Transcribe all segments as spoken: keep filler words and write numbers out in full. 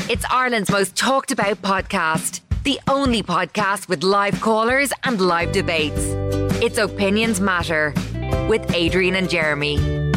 It's Ireland's most talked about podcast. The only podcast with live callers and live debates. It's Opinions Matter with Adrian and Jeremy.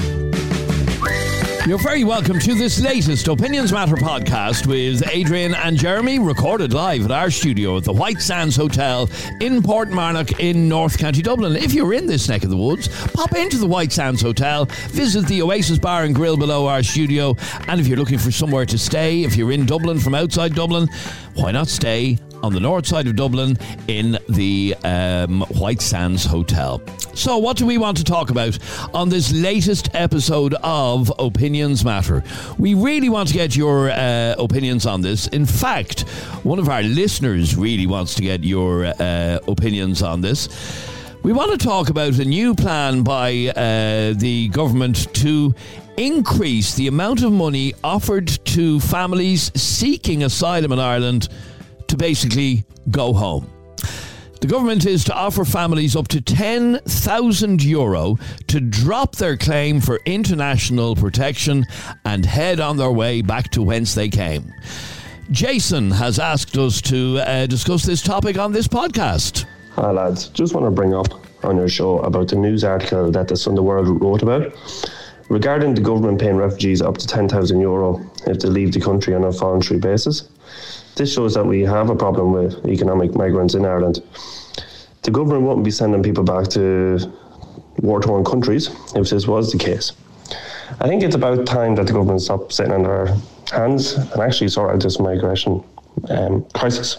You're very welcome to this latest Opinions Matter podcast with Adrian and Jeremy, recorded live at our studio at the White Sands Hotel in Portmarnock in North County Dublin. If you're in this neck of the woods, pop into the White Sands Hotel, visit the Oasis Bar and Grill below our studio, and if you're looking for somewhere to stay, if you're in Dublin from outside Dublin, why not stay on the north side of Dublin in the um, White Sands Hotel. So what do we want to talk about on this latest episode of Opinions Matter? We really want to get your uh, opinions on this. In fact, one of our listeners really wants to get your uh, opinions on this. We want to talk about a new plan by uh, the government to increase the amount of money offered to families seeking asylum in Ireland to basically go home. The government is to offer families up to ten thousand euro to drop their claim for international protection and head on their way back to whence they came. Jason has asked us to uh, discuss this topic on this podcast. Hi lads, just want to bring up on your show about the news article that the Sunday World wrote about regarding the government paying refugees up to ten thousand euro if they leave the country on a voluntary basis. This shows that we have a problem with economic migrants in Ireland. The government wouldn't be sending people back to war-torn countries if this was the case. I think it's about time that the government stopped sitting on their hands and actually sort out this migration um, crisis.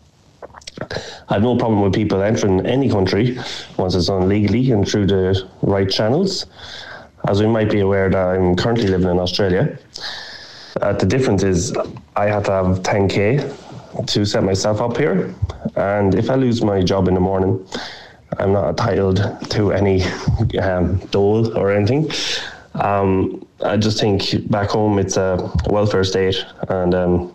I have no problem with people entering any country once it's done legally and through the right channels. As we might be aware that I'm currently living in Australia. Uh, the difference is I had to have ten K to set myself up here, and if I lose my job in the morning, I'm not entitled to any um, dole or anything. Um, I just think back home it's a welfare state, and um,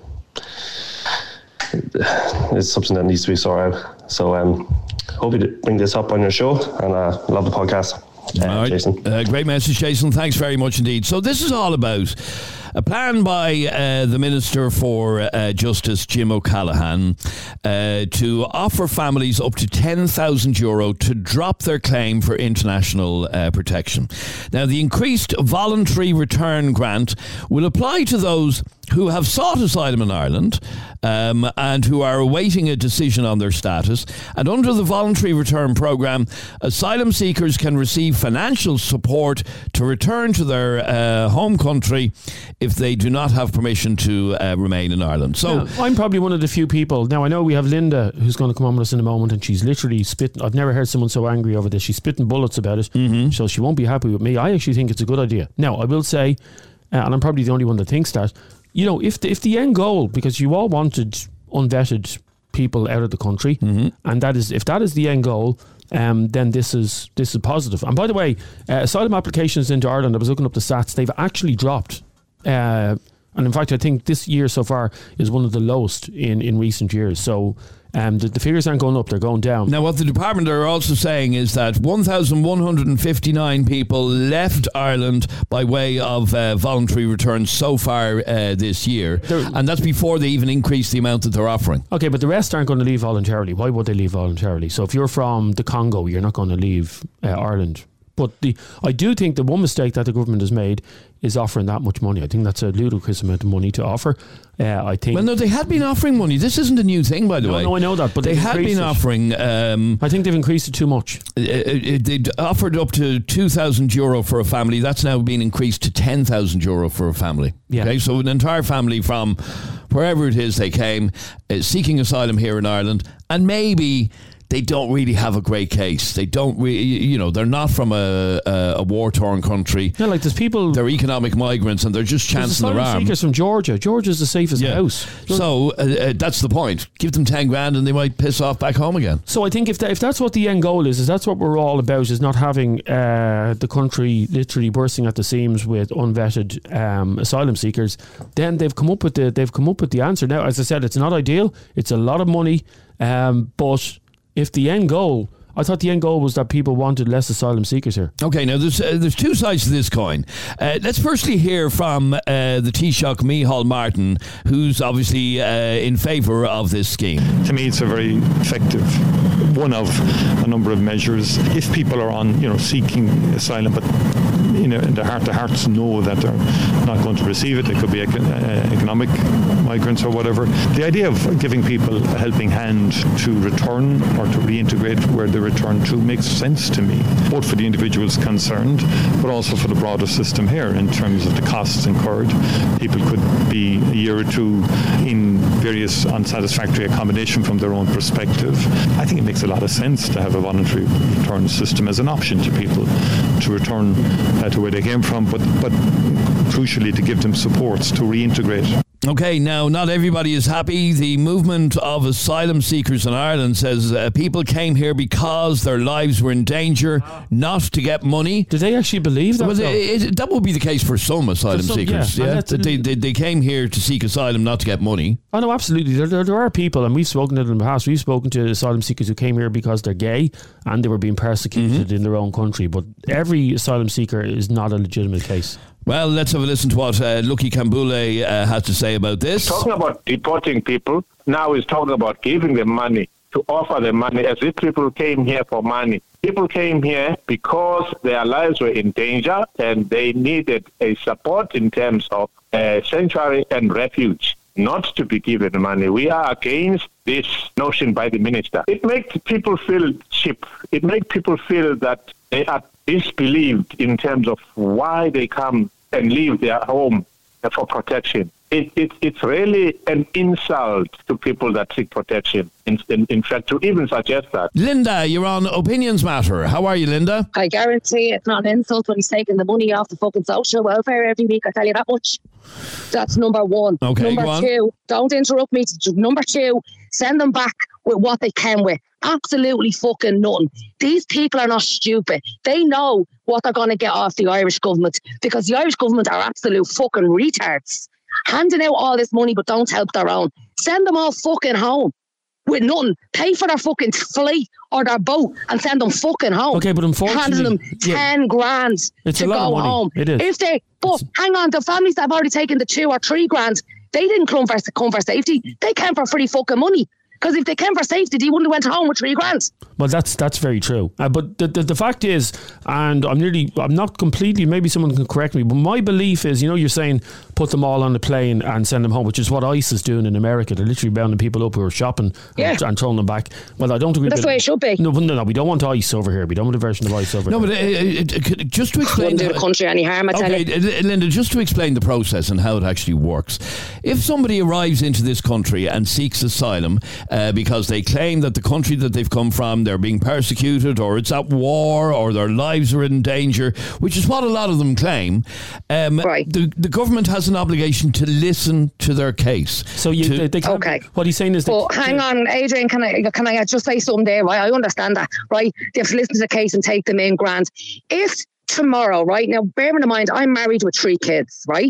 it's something that needs to be sorted out. So um, hope you bring this up on your show, and I uh, love the podcast. Uh, all right. Jason. Uh, great message, Jason. Thanks very much indeed. So this is all about a plan by uh, the Minister for uh, Justice, Jim O'Callaghan, uh, to offer families up to ten thousand euro to drop their claim for international uh, protection. Now, the increased voluntary return grant will apply to those who have sought asylum in Ireland um, and who are awaiting a decision on their status. And under the voluntary return programme, asylum seekers can receive financial support to return to their uh, home country if they do not have permission to uh, remain in Ireland. So yeah, I'm probably one of the few people. Now, I know we have Linda, who's going to come on with us in a moment, and she's literally spitting. I've never heard someone so angry over this. She's spitting bullets about it, mm-hmm. so she won't be happy with me. I actually think it's a good idea. Now, I will say, uh, and I'm probably the only one that thinks that, you know, if the, if the end goal, because you all wanted unvetted people out of the country, mm-hmm. and that is if that is the end goal, um, then this is this is positive. And by the way, uh, asylum applications into Ireland, I was looking up the stats, they've actually dropped. Uh, and in fact, I think this year so far is one of the lowest in, in recent years. So um, the, the figures aren't going up, they're going down. Now, what the department are also saying is that one thousand one hundred fifty-nine people left Ireland by way of uh, voluntary returns so far uh, this year. They're, and that's before they even increase the amount that they're offering. Okay, but the rest aren't going to leave voluntarily. Why would they leave voluntarily? So if you're from the Congo, you're not going to leave uh, Ireland. But the I do think the one mistake that the government has made is offering that much money. I think that's a ludicrous amount of money to offer. Uh, I think. Well, no, they had been offering money. This isn't a new thing, by the no, way. No, I know that, but they had been it. offering. Um, I think they've increased it too much. It, it, they'd offered up to two thousand euro for a family. That's now been increased to ten thousand euro for a family. Yeah. Okay, so an entire family from wherever it is they came, uh, seeking asylum here in Ireland, and maybe they don't really have a great case. They don't really, you know, they're not from a, a, a war-torn country. Yeah, like there's people... They're economic migrants and they're just chancing their arm. There's seekers from Georgia. Georgia's the safest yeah. house. So uh, uh, that's the point. Give them ten grand and they might piss off back home again. So I think if that, if that's what the end goal is, is that's what we're all about, is not having uh, the country literally bursting at the seams with unvetted um, asylum seekers, then they've come up with the they've come up with the answer. Now, as I said, it's not ideal. It's a lot of money, um, but... if the end goal, I thought the end goal was that people wanted less asylum seekers here. Okay, now there's uh, there's two sides to this coin. Uh, let's firstly hear from uh, the Taoiseach Micheál Martin, who's obviously uh, in favour of this scheme. To me, it's a very effective one of a number of measures. If people are on, you know, seeking asylum, but you know, in their heart, their hearts know that they're not going to receive it. They could be econ- uh, economic migrants or whatever. The idea of giving people a helping hand to return or to reintegrate where they return to makes sense to me, both for the individuals concerned, but also for the broader system here in terms of the costs incurred. People could be a year or two in various unsatisfactory accommodation from their own perspective. I think it makes a lot of sense to have a voluntary return system as an option to people to return uh, to where they came from, but, but crucially to give them supports to reintegrate. Okay, now not everybody is happy. The movement of asylum seekers in Ireland says uh, people came here because their lives were in danger, not to get money. Did they actually believe that? Well, it, it, that would be the case for some asylum some, seekers. yeah. Yeah, they, they they came here to seek asylum, not to get money. Oh no, absolutely. There, there, there are people, and we've spoken to them in the past. We've spoken to asylum seekers who came here because they're gay and they were being persecuted mm-hmm. in their own country. But every asylum seeker is not a legitimate case. Well, let's have a listen to what uh, Lucky Kambule uh, has to say about this. Talking about deporting people, now he's talking about giving them money, to offer them money, as if people came here for money. People came here because their lives were in danger and they needed a support in terms of uh, sanctuary and refuge, not to be given money. We are against this notion by the minister. It makes people feel cheap. It makes people feel that they are disbelieved in terms of why they come and leave their home for protection. It, it, it's really an insult to people that seek protection. In, in, in fact, to even suggest that. Linda, you're on Opinions Matter. How are you, Linda? I guarantee it's not an insult when he's taking the money off the fucking social welfare every week. I tell you that much. That's number one. Okay, number go on. two, don't interrupt me. Number two, send them back with what they can with. Absolutely fucking nothing. These people are not stupid. They know what they're going to get off the Irish government, because the Irish government are absolute fucking retards. Handing out all this money but don't help their own. Send them all fucking home with nothing. Pay for their fucking flight or their boat and send them fucking home. Okay, but unfortunately, handing them ten yeah, grand it's to a lot go of money. home. It is. If they, but it's, hang on, the families that have already taken the two or three grand, they didn't come for, come for safety. They came for free fucking money. Because if they came for safety, they wouldn't have went home with three grand. Well, that's that's very true. Uh, but the, the the fact is, and I'm nearly, I'm not completely, maybe someone can correct me, but my belief is, you know, you're saying put them all on a plane and send them home, which is what ICE is doing in America. They're literally rounding people up who are shopping yeah. and, and throwing them back. Well, I don't agree. That's the way it should be. No, no, no, we don't want ICE over here. We don't want a version of ICE over no, here. No, but uh, uh, just to explain... Wouldn't do the country any harm, I tell okay, you. Linda, just to explain the process and how it actually works. If somebody arrives into this country and seeks asylum uh, because they claim that the country that they've come from, they're being persecuted, or it's at war, or their lives are in danger, which is what a lot of them claim, um, right. the, the government has an obligation to listen to their case. So you, to, they, they can't, okay. What he's saying is... But they, hang on, Adrian, can I can I just say something there, right? I understand that, right? They have to listen to the case and take them in grand. If tomorrow, right, now bearing in mind, I'm married with three kids, right?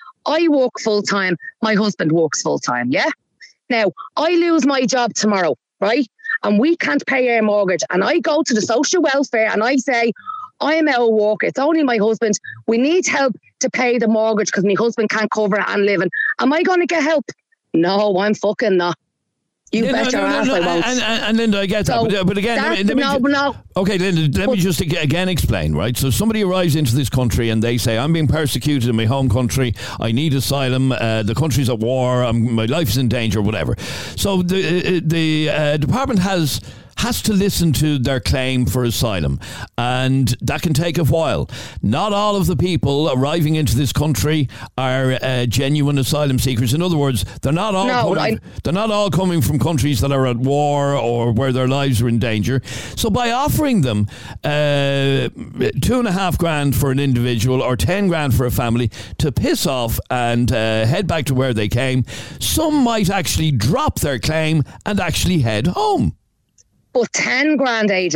I work full-time, my husband works full-time, yeah? Now, I lose my job tomorrow, right? And we can't pay our mortgage. And I go to the social welfare and I say, I'm out of work. It's only my husband. We need help to pay the mortgage because my husband can't cover it and living. Am I going to get help? No, I'm fucking not. You yeah, bet no, your no, ass no, I won't. And, and, and Linda, I get so that. But, but again, let me, let me no, ju- no. Okay, Linda, let but, me just again explain, right? So somebody arrives into this country and they say, I'm being persecuted in my home country. I need asylum. Uh, the country's at war. I'm, my life's in danger, whatever. So the, the uh, department has... has to listen to their claim for asylum, and that can take a while. Not all of the people arriving into this country are uh, genuine asylum seekers. In other words, they're not all no, coming, they're not all coming from countries that are at war or where their lives are in danger. So by offering them uh, two and a half grand for an individual or ten grand for a family to piss off and uh, head back to where they came, some might actually drop their claim and actually head home. But ten grand, Adrian,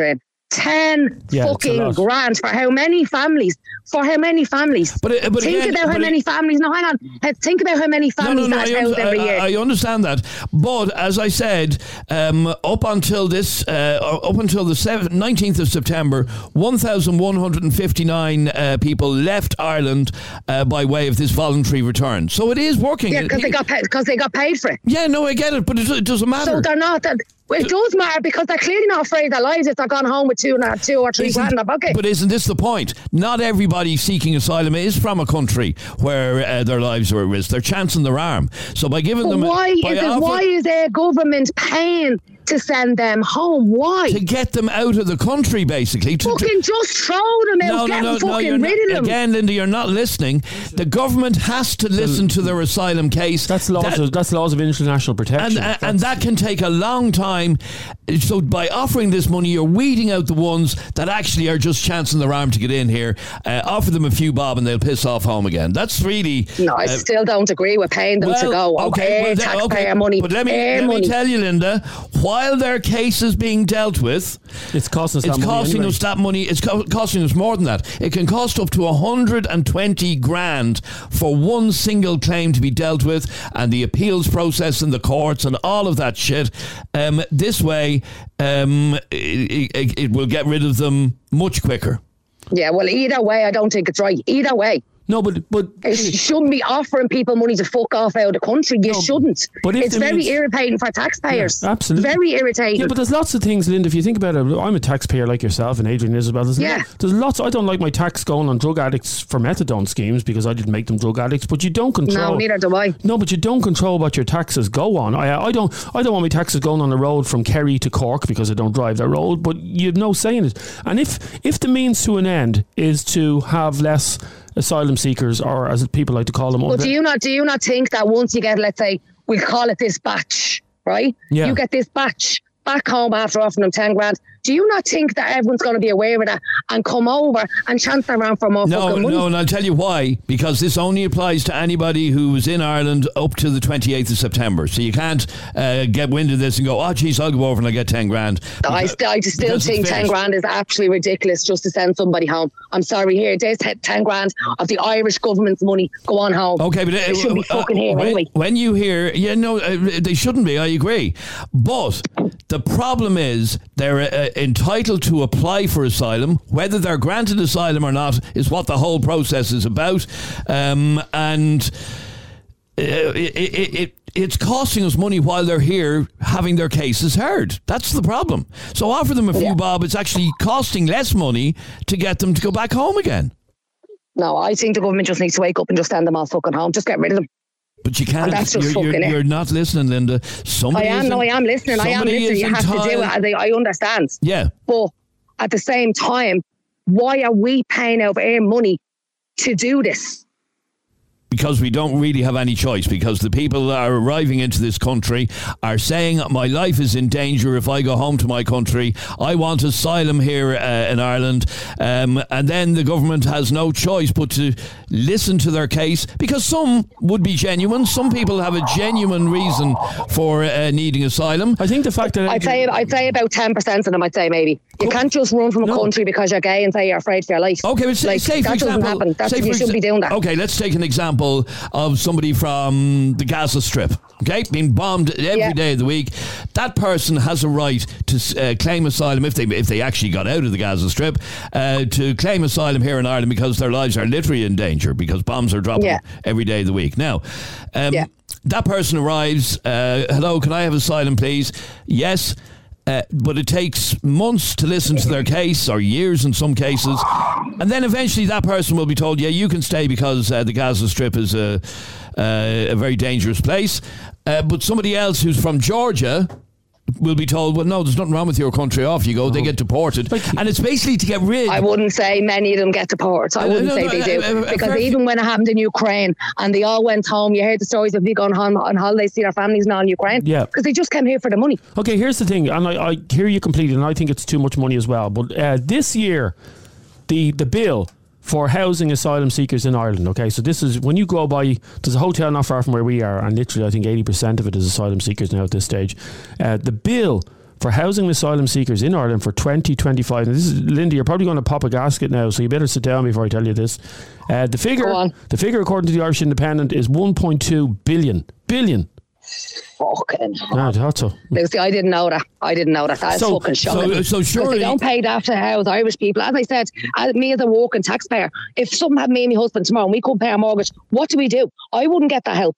ten Yeah, it's a fucking lot. grand for how many families? For how many families? But it- but think again- about how but it- many families. No, hang on. Uh, Think about how many No, families no, no, that's I, housed un- every I- year. I understand that, but as I said, um, up until this, uh, up until the nineteenth of September, one thousand one hundred fifty-nine uh, people left Ireland uh, by way of this voluntary return. So it is working. yeah, because they got paid. Because they got paid for it. Yeah, no, I get it, but it, it doesn't matter. So they're not. That, it does matter because they're clearly not afraid of their lives if they're gone home with two, and a- two or three Isn't- grand in their pocket. But isn't this the point? Not everybody seeking asylum is from a country where uh, their lives are at risk. They're chancing their arm. So by giving But them, why by is it? offer- Why is a government paying to send them home? Why? to get them out of the country, basically. To, to- Fucking just throw them out. Get fucking you're rid not, of them. Again, Linda, you're not listening. The government has to listen to their asylum case. That's laws. That- of, that's laws of international and, protection. and, and that can take a long time. So by offering this money, you're weeding out the ones that actually are just chancing their arm to get in here. Uh, offer them a few bob and they'll piss off home again. That's really... No, I uh, still don't agree with paying them to go. Okay, well, then- taxpayer okay, money. But let me, air let money. me tell you, Linda, while their case is being dealt with, it's costing us it's that money costing anyway. us that money. It's co- costing us more than that. It can cost up to one hundred twenty grand for one single claim to be dealt with, and the appeals process in the courts and all of that shit. Um, this way, um, it, it, it will get rid of them much quicker. Yeah, well, either way, I don't think it's right. Either way. No, but but You shouldn't be offering people money to fuck off out of the country. You No, shouldn't. but if it's there very means- irritating for taxpayers. Yeah, absolutely. Very irritating. yeah, but there's lots of things, Linda. If you think about it, I'm a taxpayer like yourself and Adrian is as well. There's, Yeah. lo- there's lots. I don't like my tax going on drug addicts for methadone schemes because I didn't make them drug addicts. But you don't control. no, neither do I. No, but you don't control what your taxes go on. I, I don't. I don't want my taxes going on the road from Kerry to Cork because I don't drive that road. But you have no say in it. And if if the means to an end is to have less asylum seekers, or as people like to call them, But under- do you not do you not think that once you get, let's say, we'll call it this batch, right? Yeah. You get this batch back home after offering them ten grand. Do you not think that everyone's going to be aware of that and come over and chance their around for more No, fucking money? no, and I'll tell you why. Because this only applies to anybody who was in Ireland up to the twenty-eighth of September. So you can't uh, get wind of this and go, oh, geez, I'll go over and I'll get ten grand. I, Because- st- I just still because it's think ten finished. grand is absolutely ridiculous just to send somebody home. I'm sorry, here, there's te- ten grand of the Irish government's money. Go on home. Okay, but They shouldn't be uh, fucking here when, anyway. when you hear, yeah, no, uh, they shouldn't be. I agree, but the problem is they're uh, entitled to apply for asylum. Whether they're granted asylum or not is what the whole process is about, um, and uh, it, it, it it's costing us money while they're here having their cases heard. That's the problem. So offer them a few Yeah. bob. It's actually costing less money to get them to go back home again. No, I think the government just needs to wake up and just send them all fucking home. Just get rid of them. But you can't. that's just you're, you're, fucking it. you're not listening, Linda. I Somebody am, is no, I en- am listening. I am somebody listening. is You have to do it. entitled- I, I understand. Yeah. But at the same time, why are we paying out our money to do this? Because we don't really have any choice, because the people that are arriving into this country are saying my life is in danger if I go home to my country. I want asylum here uh, in Ireland. Um, and then the government has no choice but to listen to their case, because some would be genuine. Some people have a genuine reason for uh, needing asylum. I think the fact that I'd say I'd say about ten percent of them. I'd say maybe you can't just run from a No. country because you're gay and say you're afraid for your life. Okay, but say, like, say for that doesn't example, happen. That's, say you for shouldn't be exa- doing that. Okay, let's take an example of somebody from the Gaza Strip. Okay, being bombed every Yeah. day of the week. That person has a right to uh, claim asylum if they if they actually got out of the Gaza Strip, uh, to claim asylum here in Ireland because their lives are literally in danger because bombs are dropping Yeah. every day of the week. Now, um, Yeah. that person arrives. Uh, Hello, can I have asylum, please? Yes. Uh, but it takes months to listen to their case, or years in some cases, and then eventually that person will be told, yeah, you can stay because uh, the Gaza Strip is a, uh, a very dangerous place. Uh, but somebody else who's from Georgia will be told, well, no, there's nothing wrong with your country. Off you go. They get deported. And it's basically to get rid... I wouldn't say many of them get deported. I Uh, wouldn't no, say no, they uh, do. uh, uh, because fair- even when it happened in Ukraine and they all went home, you heard the stories of people going home on holidays to see their families now in Ukraine. Yeah. Because they just came here for the money. Okay, here's the thing, and I, I hear you completely, and I think it's too much money as well. But uh, this year, the the bill for housing asylum seekers in Ireland. Okay, so this is when you go by. There's a hotel not far from where we are, and literally, I think eighty percent of it is asylum seekers now at this stage. Uh, the bill for housing asylum seekers in Ireland for twenty twenty-five. And this is, Linda, you're probably going to pop a gasket now, so you better sit down before I tell you this. Uh, the figure, the figure according to the Irish Independent is one point two billion. Billion. Fucking. Ah, that's so. Lucy, I didn't know that. I didn't know that. That's So- fucking shocking. so- so surely- Because they don't pay that to house Irish people. As I said, as me as a walking taxpayer, if something happened to me and my husband tomorrow and we couldn't pay our mortgage, what do we do? I wouldn't get that help.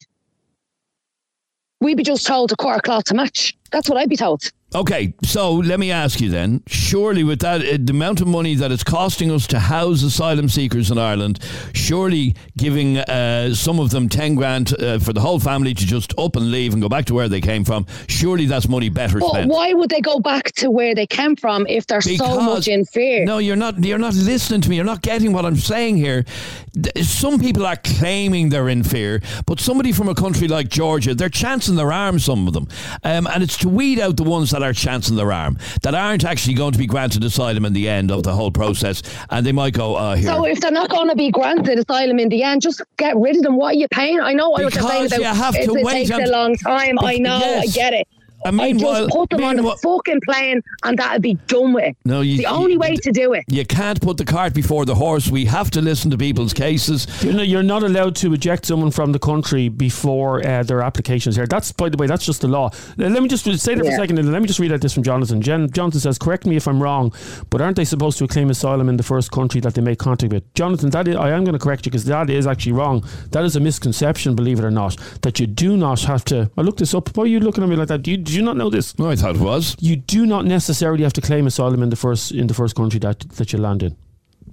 We'd be just told to cut our cloth to match. That's what I'd be told. Okay, so let me ask you then, surely with that, uh, the amount of money that it's costing us to house asylum seekers in Ireland, surely giving uh, some of them ten grand uh, for the whole family to just up and leave and go back to where they came from, surely that's money better But spent. why would they go back to where they came from if they're so much in fear? No, you're not. You're not listening to me. You're not getting what I'm saying here. Th- Some people are claiming they're in fear, but somebody from a country like Georgia, they're chancing their arm. Some of them, um, and it's to weed out the ones that are chancing their arm, that aren't actually going to be granted asylum in the end of the whole process, and they might go, "Oh, here." So if they're not going to be granted asylum in the end, just get rid of them. What are you paying? I know what you're saying Because about you have it, to it wait takes un- a long time. I know, Yes. I get it. I I meanwhile- just put them on meanwhile- the fucking plane and that'd be done with. No, you- the only you- way to do it. You can't put the cart before the horse. We have to listen to people's cases. You're not, you're not allowed to eject someone from the country before uh, their applications here. That's, by the way, that's just the law. Uh, Let me just stay there for Yeah. a second and let me just read out this from Jonathan. Jen, Jonathan says, correct me if I'm wrong, but aren't they supposed to claim asylum in the first country that they make contact with? Jonathan, that is, I am going to correct you because that is actually wrong. That is a misconception, believe it or not, that you do not have to... I looked this up. Why are you looking at me like that? Do you, did you not know this? No, I thought it was. You do not necessarily have to claim asylum in the first in the first country that, that you land in.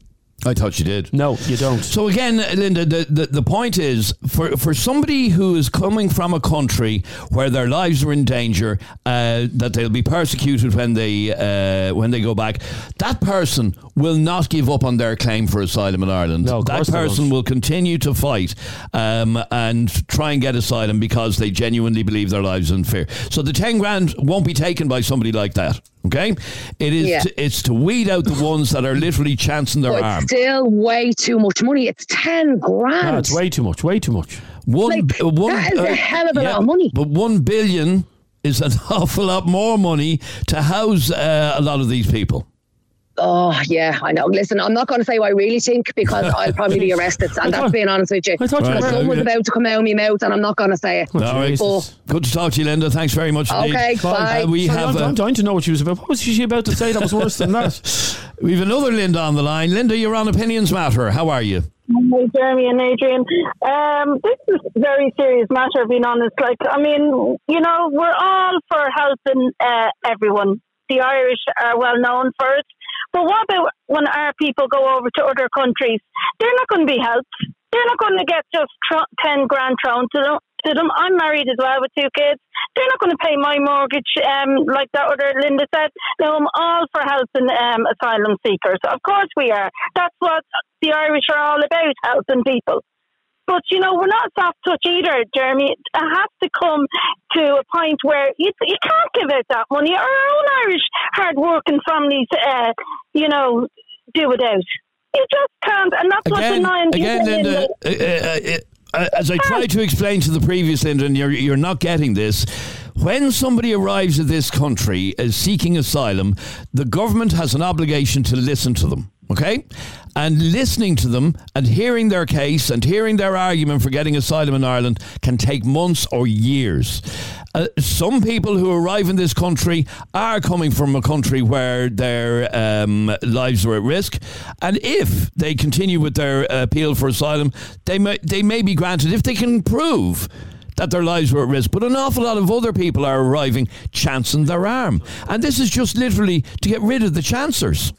I thought you did. No, you don't. So again, Linda, the, the, the point is, for, for somebody who is coming from a country where their lives are in danger, uh, that they'll be persecuted when they uh, when they go back, that person will not give up on their claim for asylum in Ireland. No, of that course they person won't. will continue to fight um, and try and get asylum because they genuinely believe their lives are in fear. So the ten grand won't be taken by somebody like that. Okay, it is. Yeah. To, it's to weed out the ones that are literally chancing their But arm. it's still way too much money. It's ten grand. No, it's way too much. Way too much. One, Like, uh, one, that is a uh, hell of a lot of money. But one billion is an awful lot more money to house uh, a lot of these people. Oh, yeah, I know. Listen, I'm not going to say what I really think because I'll probably be arrested. And that's being honest with you. I thought you Right. My were. tongue was about to come out of my mouth and I'm not going to say it. All right. Jesus. Good to talk to you, Linda. Thanks very much indeed. Okay, bye. Uh, we Sorry, have I'm, I'm uh, dying to know what she was about. What was she about to say that was worse than that? we have another Linda on the line. Linda, you're on Opinions Matter. How are you? Hi, Jeremy and Adrian. Um, this is a very serious matter, being honest. Like, I mean, you know, we're all for helping uh, everyone. The Irish are well known for it. But what about when our people go over to other countries? They're not going to be helped. They're not going to get just tr- ten grand thrown to them. To them. I'm married as well with two kids. They're not going to pay my mortgage um, like that other Linda said. Now, I'm all for helping um, asylum seekers. Of course we are. That's what the Irish are all about, helping people. But, you know, we're not soft touch either, Jeremy. It has to come to a point where you, you can't give out that money. Our own Irish hard-working families, uh, you know, do without. You just can't. And that's what's Again, annoying. again, Linda. Uh, uh, uh, as I tried to explain to the previous Linda, and you're you're not getting this. When somebody arrives at this country as seeking asylum, the government has an obligation to listen to them. Okay? And listening to them and hearing their case and hearing their argument for getting asylum in Ireland can take months or years. Uh, some people who arrive in this country are coming from a country where their um, lives are at risk. And if they continue with their appeal for asylum, they may, they may be granted if they can prove that their lives were at risk. But an awful lot of other people are arriving chancing their arm. And this is just literally to get rid of the chancers.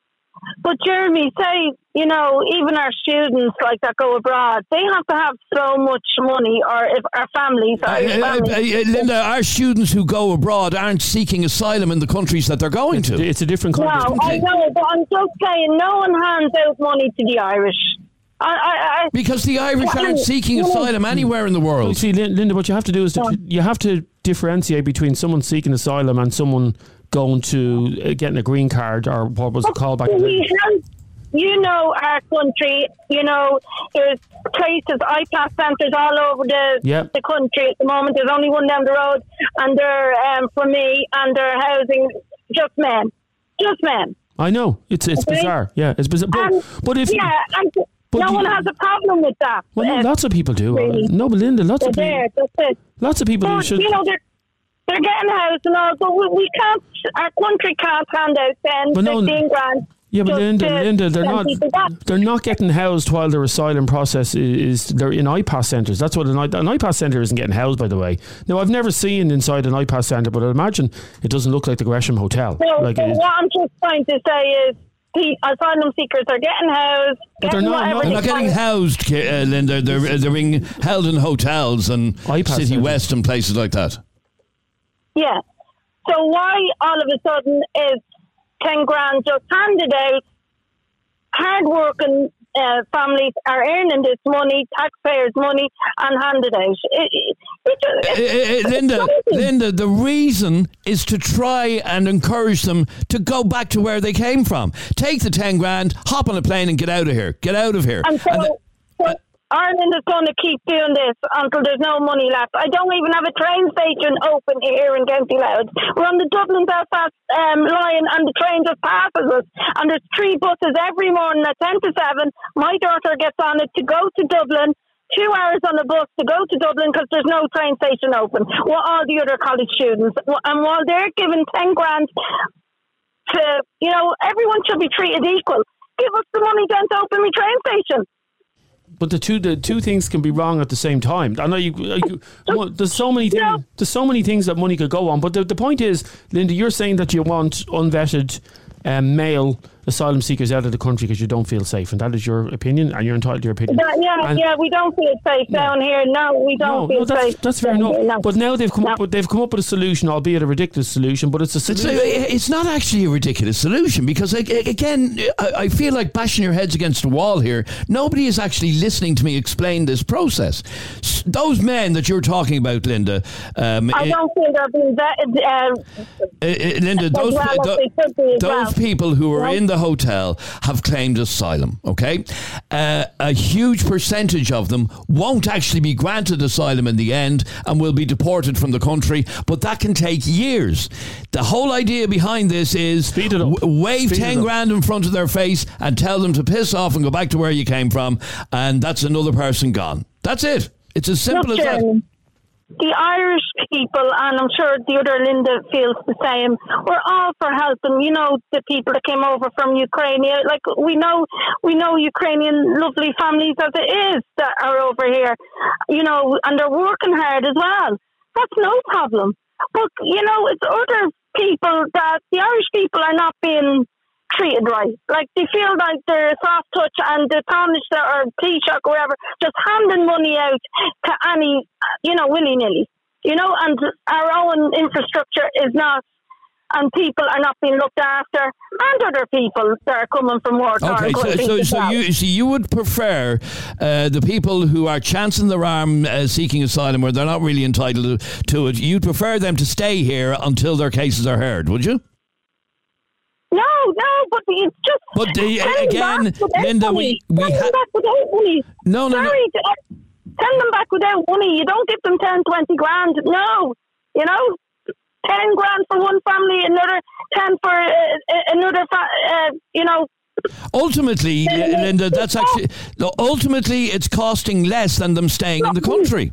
But Jeremy, say, you know, even our students like that go abroad, they have to have so much money, or if our families, Uh, Irish uh, uh, families. uh, Linda, our students who go abroad aren't seeking asylum in the countries that they're going to. It's a different No, context. I know, but I'm just saying, no one hands out money to the Irish. I, I, I, Because the Irish aren't seeking asylum anywhere in the Well, world. see, Lin- Linda, what you have to do is to, you have to differentiate between someone seeking asylum and someone going to uh, getting a green card or what was it called back do then. we help? you know our country, you know, there's places, I PASS centres all over the Yep. the country at the moment. There's only one down the road, and they're, um, for me, and they're housing just men. Just men. I know. It's it's Okay. bizarre. Yeah, it's bizarre. But, And, but if yeah, and but no you- one has a problem with that. well, no, Uh, lots of people do. really. No, but Linda, lots they're of people. there, that's it. Lots of people who But, should. you know, they're, they're getting housed and all, but we, we can't, our country can't hand out ten, But no- fifteen grand. Yeah, but just Linda, to Linda, they're send not. people back. They're not getting housed while their asylum process is. is they're in I PASS centres. That's what an, I, an I PASS centre isn't getting housed, by the way. Now, I've never seen inside an I PASS centre, but I imagine it doesn't look like the Gresham Hotel. So, like so it is. what I'm just trying to say is, the asylum seekers are getting housed, But they're getting not- whatever no, They're they not getting can. housed, Ki- uh, Linda. They're, they're being held in hotels and I PASS City centres. West and places like that. Yeah. So why all of a sudden is ten grand just handed out? Hard-working uh, families are earning this money, taxpayers' money, and handed out. It, it, it, Uh, it, uh, uh, Linda, crazy. Linda, the reason is to try and encourage them to go back to where they came from. Take the ten grand, hop on a plane, and get out of here. Get out of here. And so, And the- so Ireland is going to keep doing this until there's no money left. I don't even have a train station open here in County Louth. We're on the Dublin Belfast um, line, and the train just passes us. And there's three buses every morning at ten to seven. My daughter gets on it to go to Dublin. Two hours on the bus to go to Dublin because there's no train station open. Well, all the other college students, and while they're given ten grand to, you know, everyone should be treated equal. Give us the money then to open the train station. But the two the two things can be wrong at the same time. I know you. you well, there's so many things. Yeah. There's so many things that money could go on. But the, the point is, Linda, you're saying that you want unvetted um, male asylum seekers out of the country because you don't feel safe, and that is your opinion, and you're entitled to your opinion. Yeah, yeah, And- yeah, we don't feel safe down here. No, we No, don't feel no, that's, safe. that's fair down enough. here, no. But now they've come No. up with they've come up with a solution, albeit a ridiculous solution. But it's a It's, solution. a, it's not actually a ridiculous solution because, like, again, I, I feel like bashing your heads against the wall here. Nobody is actually listening to me explain this process. S- Those men that you're talking about, Linda, um, I it- don't feel they're being vetted. Uh, Uh, uh, Linda, those, well as tho- they should be as those well. people who are Right. in the hotel have claimed asylum, okay? Uh, a huge percentage of them won't actually be granted asylum in the end and will be deported from the country, but that can take years. The whole idea behind this is Speed it up. w- wave Speed it ten up. grand in front of their face and tell them to piss off and go back to where you came from, and that's another person gone. That's it. It's as simple Look, as that. Jeremy, the Irish people, and I'm sure the other Linda feels the same, we're all for helping, you know, the people that came over from Ukraine. Yeah, like, we know, we know Ukrainian lovely families as it is that are over here, you know, and they're working hard as well. That's no problem. But, you know, it's other people that the Irish people are not being treated right. Like, they feel like they're a soft touch and the Taoiseach or Taoiseach or whatever just handing money out to any, you know, willy-nilly. You know, and our own infrastructure is not, and people are not being looked after, and other people that are coming from war torn Okay, so, countries so, as so well. you so you would prefer uh, the people who are chancing their arm uh, seeking asylum where they're not really entitled to, to it, you'd prefer them to stay here until their cases are heard, would you? No, no, but it's just. But the, send them again, back without Linda, money. we- we Send them ha- back without money. No, no, no. Sorry, uh, send them back without money. You don't give them ten, twenty grand. No, you know, ten grand for one family, another ten for uh, uh, another. Fa- uh, you know. Ultimately, Li- Linda, that's actually no, ultimately it's costing less than them staying in the country.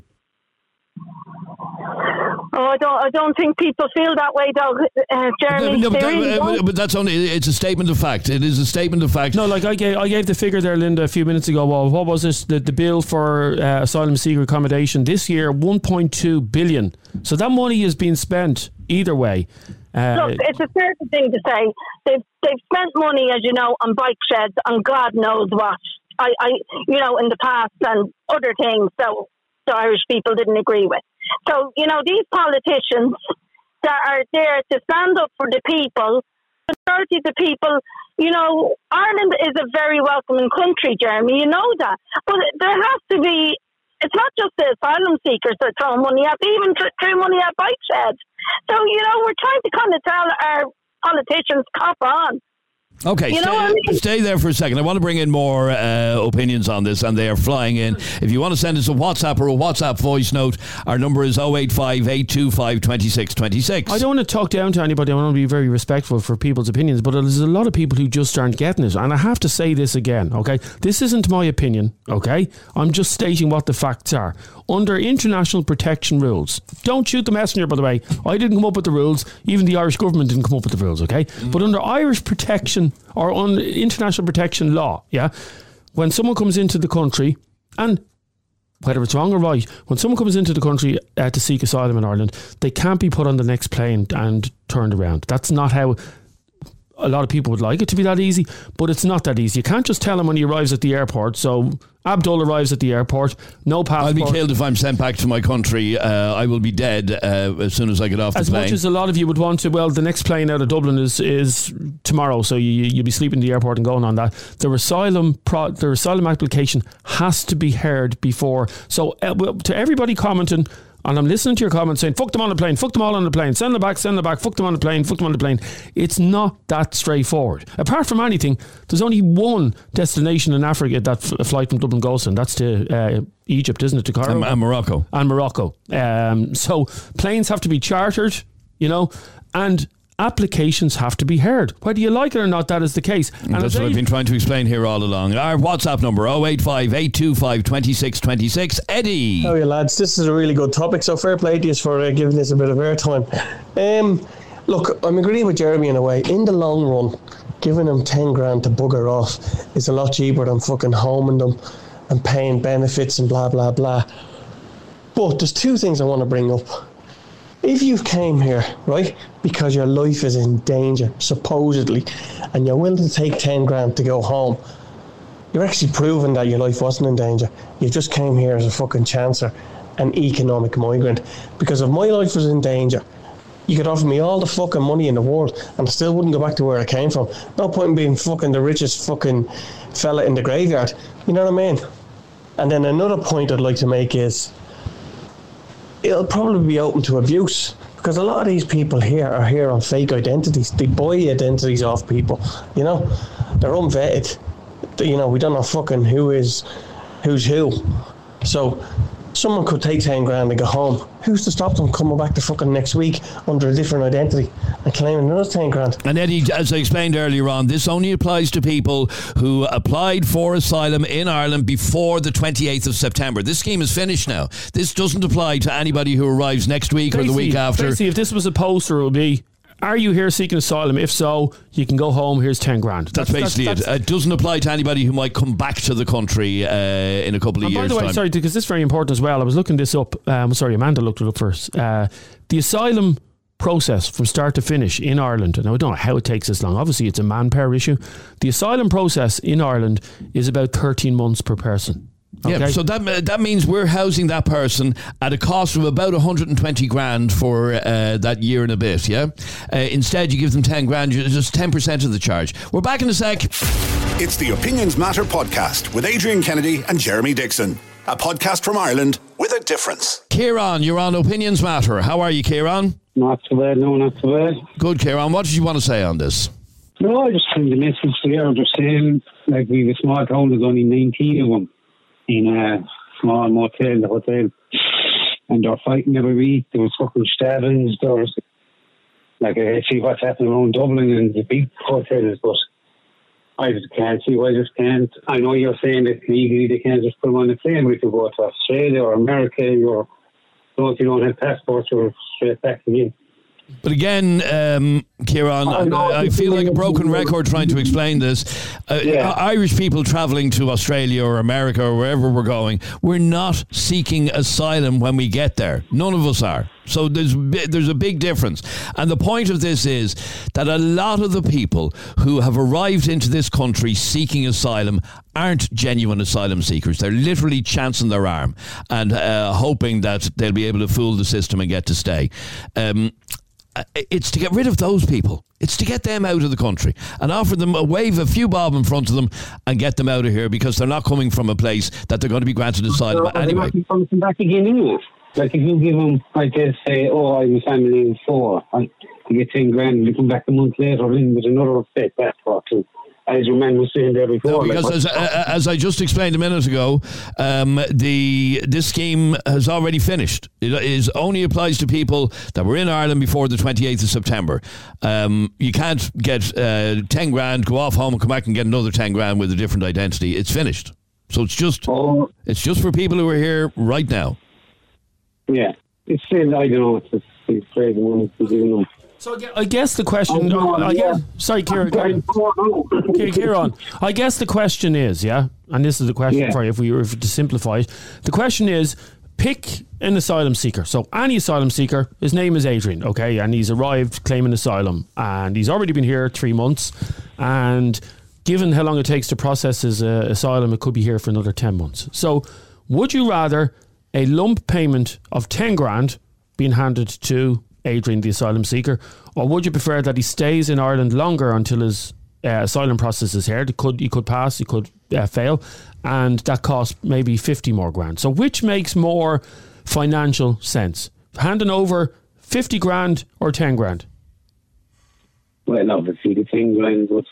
Oh, I don't. I don't think people feel that way, though, uh, Jeremy. No, but, They really that- don't. but that's only it's a statement of fact. It is a statement of fact. No, like I gave, I gave the figure there, Linda, a few minutes ago. Well, what was this? The, the bill for uh, asylum seeker accommodation this year, one point two billion. So that money is being spent either way. Uh, Look, it's a certain thing to say. They've they've spent money, as you know, on bike sheds and God knows what. I, I you know, in the past and other things that the Irish people didn't agree with. So, you know, these politicians that are there to stand up for the people, the majority of the people, you know, Ireland is a very welcoming country, Jeremy, you know that. But there has to be, it's not just the asylum seekers that throw money at, they even th- throw money at bike sheds. So, you know, we're trying to kind of tell our politicians, cop on. Okay, You stay, know what I mean? stay there for a second. I want to bring in more uh, opinions on this, and they are flying in. If you want to send us a WhatsApp or a WhatsApp voice note, our number is oh eight five, eight two five, two six two six. I don't want to talk down to anybody. I want to be very respectful for people's opinions, but there's a lot of people who just aren't getting it. And I have to say this again, okay? This isn't my opinion, okay? I'm just stating what the facts are. Under international protection rules, don't shoot the messenger, by the way. I didn't come up with the rules. Even the Irish government didn't come up with the rules, okay? Mm. But under Irish protection or on international protection law, yeah, when someone comes into the country, and whether it's wrong or right, when someone comes into the country uh, to seek asylum in Ireland, they can't be put on the next plane and turned around. That's not how a lot of people would like it to be that easy, but it's not that easy. You can't just tell him when he arrives at the airport. So Abdul arrives at the airport, no passport. I'll be killed if I'm sent back to my country. Uh, I will be dead uh, as soon as I get off the as plane. As much as a lot of you would want to, well, the next plane out of Dublin is is tomorrow, so you, you'll be sleeping in the airport and going on that. The asylum pro, the asylum application has to be heard before. So uh, to everybody commenting, and I'm listening to your comments saying, fuck them on the plane, fuck them all on the plane, send them back, send them back, fuck them on the plane, fuck them on the plane. It's not that straightforward. Apart from anything, there's only one destination in Africa that f- a flight from Dublin goes to, and that's to uh, Egypt, isn't it? To Cairo? And, and Morocco. And Morocco. Um, so planes have to be chartered, you know, and applications have to be heard. Whether you like it or not, that is the case. And that's what I've been trying to explain here all along. Our WhatsApp number, oh eight five, eight two five, two six two six. Eddie. How are you, lads? This is a really good topic, so fair play to you for uh, giving this a bit of airtime. Um, look, I'm agreeing with Jeremy in a way. In the long run, giving them ten grand to bugger off is a lot cheaper than fucking homing them and paying benefits and blah, blah, blah. But there's two things I want to bring up. If you came here, right, because your life is in danger, supposedly, and you're willing to take ten grand to go home, you're actually proving that your life wasn't in danger. You just came here as a fucking chancer, an economic migrant. Because if my life was in danger, you could offer me all the fucking money in the world and I still wouldn't go back to where I came from. No point in being fucking the richest fucking fella in the graveyard. You know what I mean? And then another point I'd like to make is, it'll probably be open to abuse because a lot of these people here are here on fake identities. They buy identities off people, you know. They're unvetted. They, you know, we don't know fucking who is who's who. So someone could take ten grand and go home. Who's to stop them coming back the fucking next week under a different identity and claiming another ten grand? And Eddie, as I explained earlier on, this only applies to people who applied for asylum in Ireland before the twenty-eighth of September. This scheme is finished now. This doesn't apply to anybody who arrives next week Tracy, or the week after. Tracy, if this was a poster, it would be, are you here seeking asylum? If so, you can go home. Here's ten grand. That's, that's basically that's, that's, it. It doesn't apply to anybody who might come back to the country uh, in a couple of and years' by the way, time. sorry, because this is very important as well. I was looking this up. Um, sorry, Amanda looked it up first. Uh, the asylum process from start to finish in Ireland, and I don't know how it takes this long. Obviously, it's a manpower issue. The asylum process in Ireland is about thirteen months per person. Okay. Yeah, so that that means we're housing that person at a cost of about one hundred twenty grand for uh, that year and a bit, yeah? Uh, instead, you give them ten grand, just ten percent of the charge. We're back in a sec. It's the Opinions Matter podcast with Adrian Kennedy and Jeremy Dixon. A podcast from Ireland with a difference. Kieran, you're on Opinions Matter. How are you, Kieran? Not so bad, no, not so bad. Good, Kieran. What did you want to say on this? No, I just sent the message there. They're saying, like, we have a small town, there's only nineteen of them in a small motel, the hotel, and they're fighting every week. There was fucking stabbings. There was, like, I see what's happening around Dublin and the big hotels, but I just can't see why I just can't. I know you're saying that legally they can't just put them on the plane. We could go to Australia or America, or so if you don't have passports, you're straight back again. But again, um, Kieran, I, know, I feel like a broken record trying to explain this. Uh, yeah. Irish people travelling to Australia or America or wherever we're going, we're not seeking asylum when we get there. None of us are. So there's there's a big difference. And the point of this is that a lot of the people who have arrived into this country seeking asylum aren't genuine asylum seekers. They're literally chancing their arm and uh, hoping that they'll be able to fool the system and get to stay. Um, it's to get rid of those people. It's to get them out of the country and offer them a wave, a few bob in front of them and get them out of here because they're not coming from a place that they're going to be granted asylum so anyway. They're not coming back again anyway. Like if you give them, like they say, oh, I'm a family of four, I, you get ten grand, and you come back a month later in with another set, that's what too. As your man was saying there before. No, because like, as, uh, as I just explained a minute ago, um, the this scheme has already finished. It is only applies to people that were in Ireland before the twenty-eighth of September. Um, you can't get uh, ten grand, go off home and come back and get another ten grand with a different identity. It's finished. So it's just oh. it's just for people who are here right now. Yeah. It's still, I don't know, it's, it's, it's crazy one to do them. So I guess the question, oh, no, I guess, yeah. sorry, Kieran, Kieran, Kieran, I guess the question is, yeah, and this is the question yeah. for you, if we were to simplify it, the question is, pick an asylum seeker. So any asylum seeker, his name is Adrian, okay, and he's arrived claiming asylum, and he's already been here three months, and given how long it takes to process his uh, asylum, it could be here for another ten months. So would you rather a lump payment of ten grand being handed to Adrian, the asylum seeker, or would you prefer that he stays in Ireland longer until his uh, asylum process is here? He could, he could pass, he could uh, fail, and that costs maybe fifty more grand. So which makes more financial sense? Handing over fifty grand or ten grand? Well, obviously the ten grand, but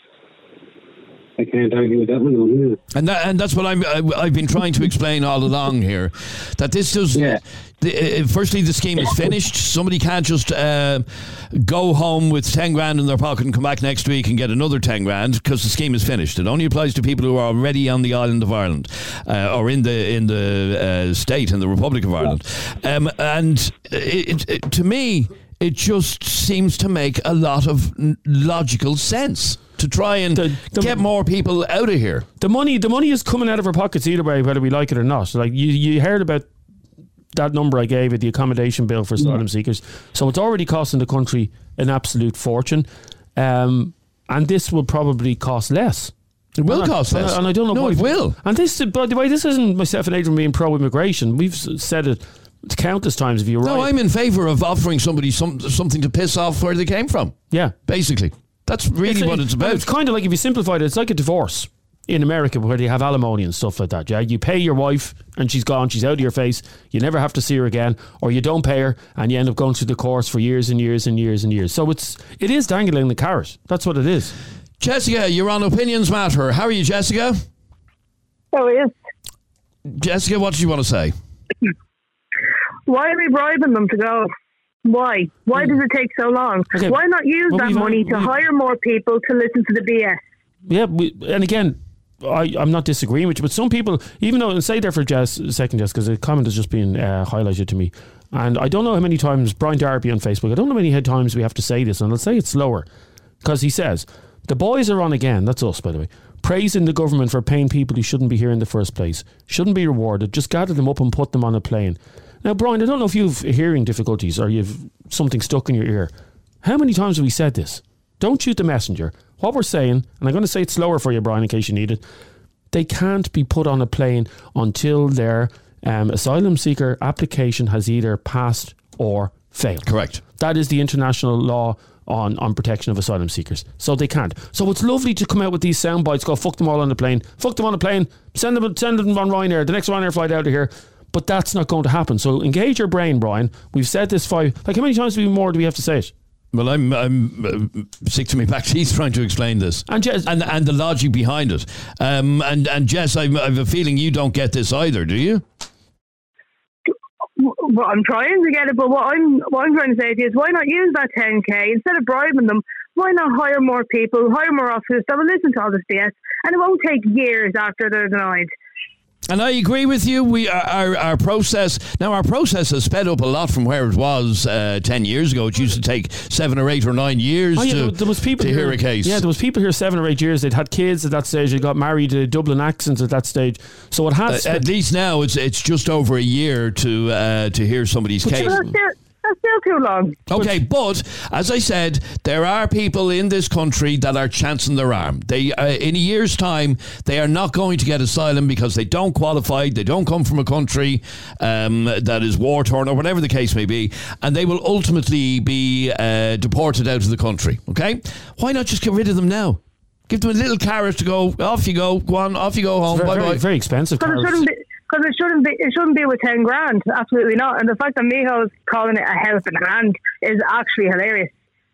I can't argue with that one. Yeah. And that, and that's what I'm, I've been trying to explain all along here, that this does. Yeah. The, uh, firstly, the scheme is finished. Somebody can't just uh, go home with ten grand in their pocket and come back next week and get another ten grand because the scheme is finished. It only applies to people who are already on the island of Ireland uh, or in the in the uh, state, in the Republic of Ireland. Um, and it, it, to me, it just seems to make a lot of logical sense to try and the, the, get more people out of here. The money, the money is coming out of our pockets either way, whether we like it or not. Like you, you heard about that number I gave you, the accommodation bill for asylum yeah. seekers. So it's already costing the country an absolute fortune, um, and this will probably cost less. It will and cost I, less, and I don't know. No, what it will. And this, by the way, this isn't myself and Adrian being pro-immigration. We've said it countless times. If you no, I'm in favour of offering somebody some something to piss off where they came from. Yeah, basically. That's really it's what a, it's about. It's kind of like, if you simplified it, it's like a divorce in America where they have alimony and stuff like that. Yeah, you pay your wife and she's gone, she's out of your face, you never have to see her again, or you don't pay her and you end up going through the course for years and years and years and years. So it's it is dangling the carrot. That's what it is. Jessica, you're on Opinions Matter. How are you, Jessica? How is Jessica, what do you want to say? Why are we bribing them to go? Why? Why does it take so long? Okay. Why not use well, that money to hire more people to listen to the B S? Yeah, we, and again, I, I'm not disagreeing with you, but some people, even though, and say there for Jess, a second, Jess, because the comment has just been uh, highlighted to me, and I don't know how many times, Brian Darby on Facebook, I don't know how many times we have to say this, and I'll say it slower, because he says, the boys are on again, that's us, by the way, praising the government for paying people who shouldn't be here in the first place, shouldn't be rewarded, just gather them up and put them on a plane. Now, Brian, I don't know if you've hearing difficulties or you've something stuck in your ear. How many times have we said this? Don't shoot the messenger. What we're saying, and I'm going to say it slower for you, Brian, in case you need it, they can't be put on a plane until their um, asylum seeker application has either passed or failed. Correct. That is the international law on, on protection of asylum seekers. So they can't. So it's lovely to come out with these sound bites, go fuck them all on the plane, fuck them on a plane, send them, send them on Ryanair, the next Ryanair flight out of here. But that's not going to happen. So engage your brain, Brian. We've said this five... Like, how many times more do we have to say it? Well, I'm I'm uh, sick to me back teeth trying to explain this. And Jess, and, and the logic behind it. Um, and, and Jess, I have a feeling you don't get this either, do you? Well, I'm trying to get it, but what I'm, what I'm trying to say is, why not use that ten K? Instead of bribing them, why not hire more people, hire more officers that will listen to all this B S, and it won't take years after they're denied. And I agree with you. We our our process now. Our process has sped up a lot from where it was uh, ten years ago. It used to take seven or eight or nine years oh, yeah, to, there was people to here, hear a case. Yeah, there was people here seven or eight years. They'd had kids at that stage. They got married to Dublin accents at that stage. So it has. Uh, at least now, it's it's just over a year to uh, to hear somebody's case. That's still too long. Okay, but as I said, there are people in this country that are chancing their arm. They, uh, in a year's time, they are not going to get asylum because they don't qualify. They don't come from a country um, that is war torn or whatever the case may be, and they will ultimately be uh, deported out of the country. Okay, why not just get rid of them now? Give them a little carrot to go. Off you go. Go on. Off you go home. It's very, bye very, bye. Very expensive. Because Because it shouldn't be, it shouldn't be with ten grand. Absolutely not. And the fact that Micho's calling it a helping hand is actually hilarious.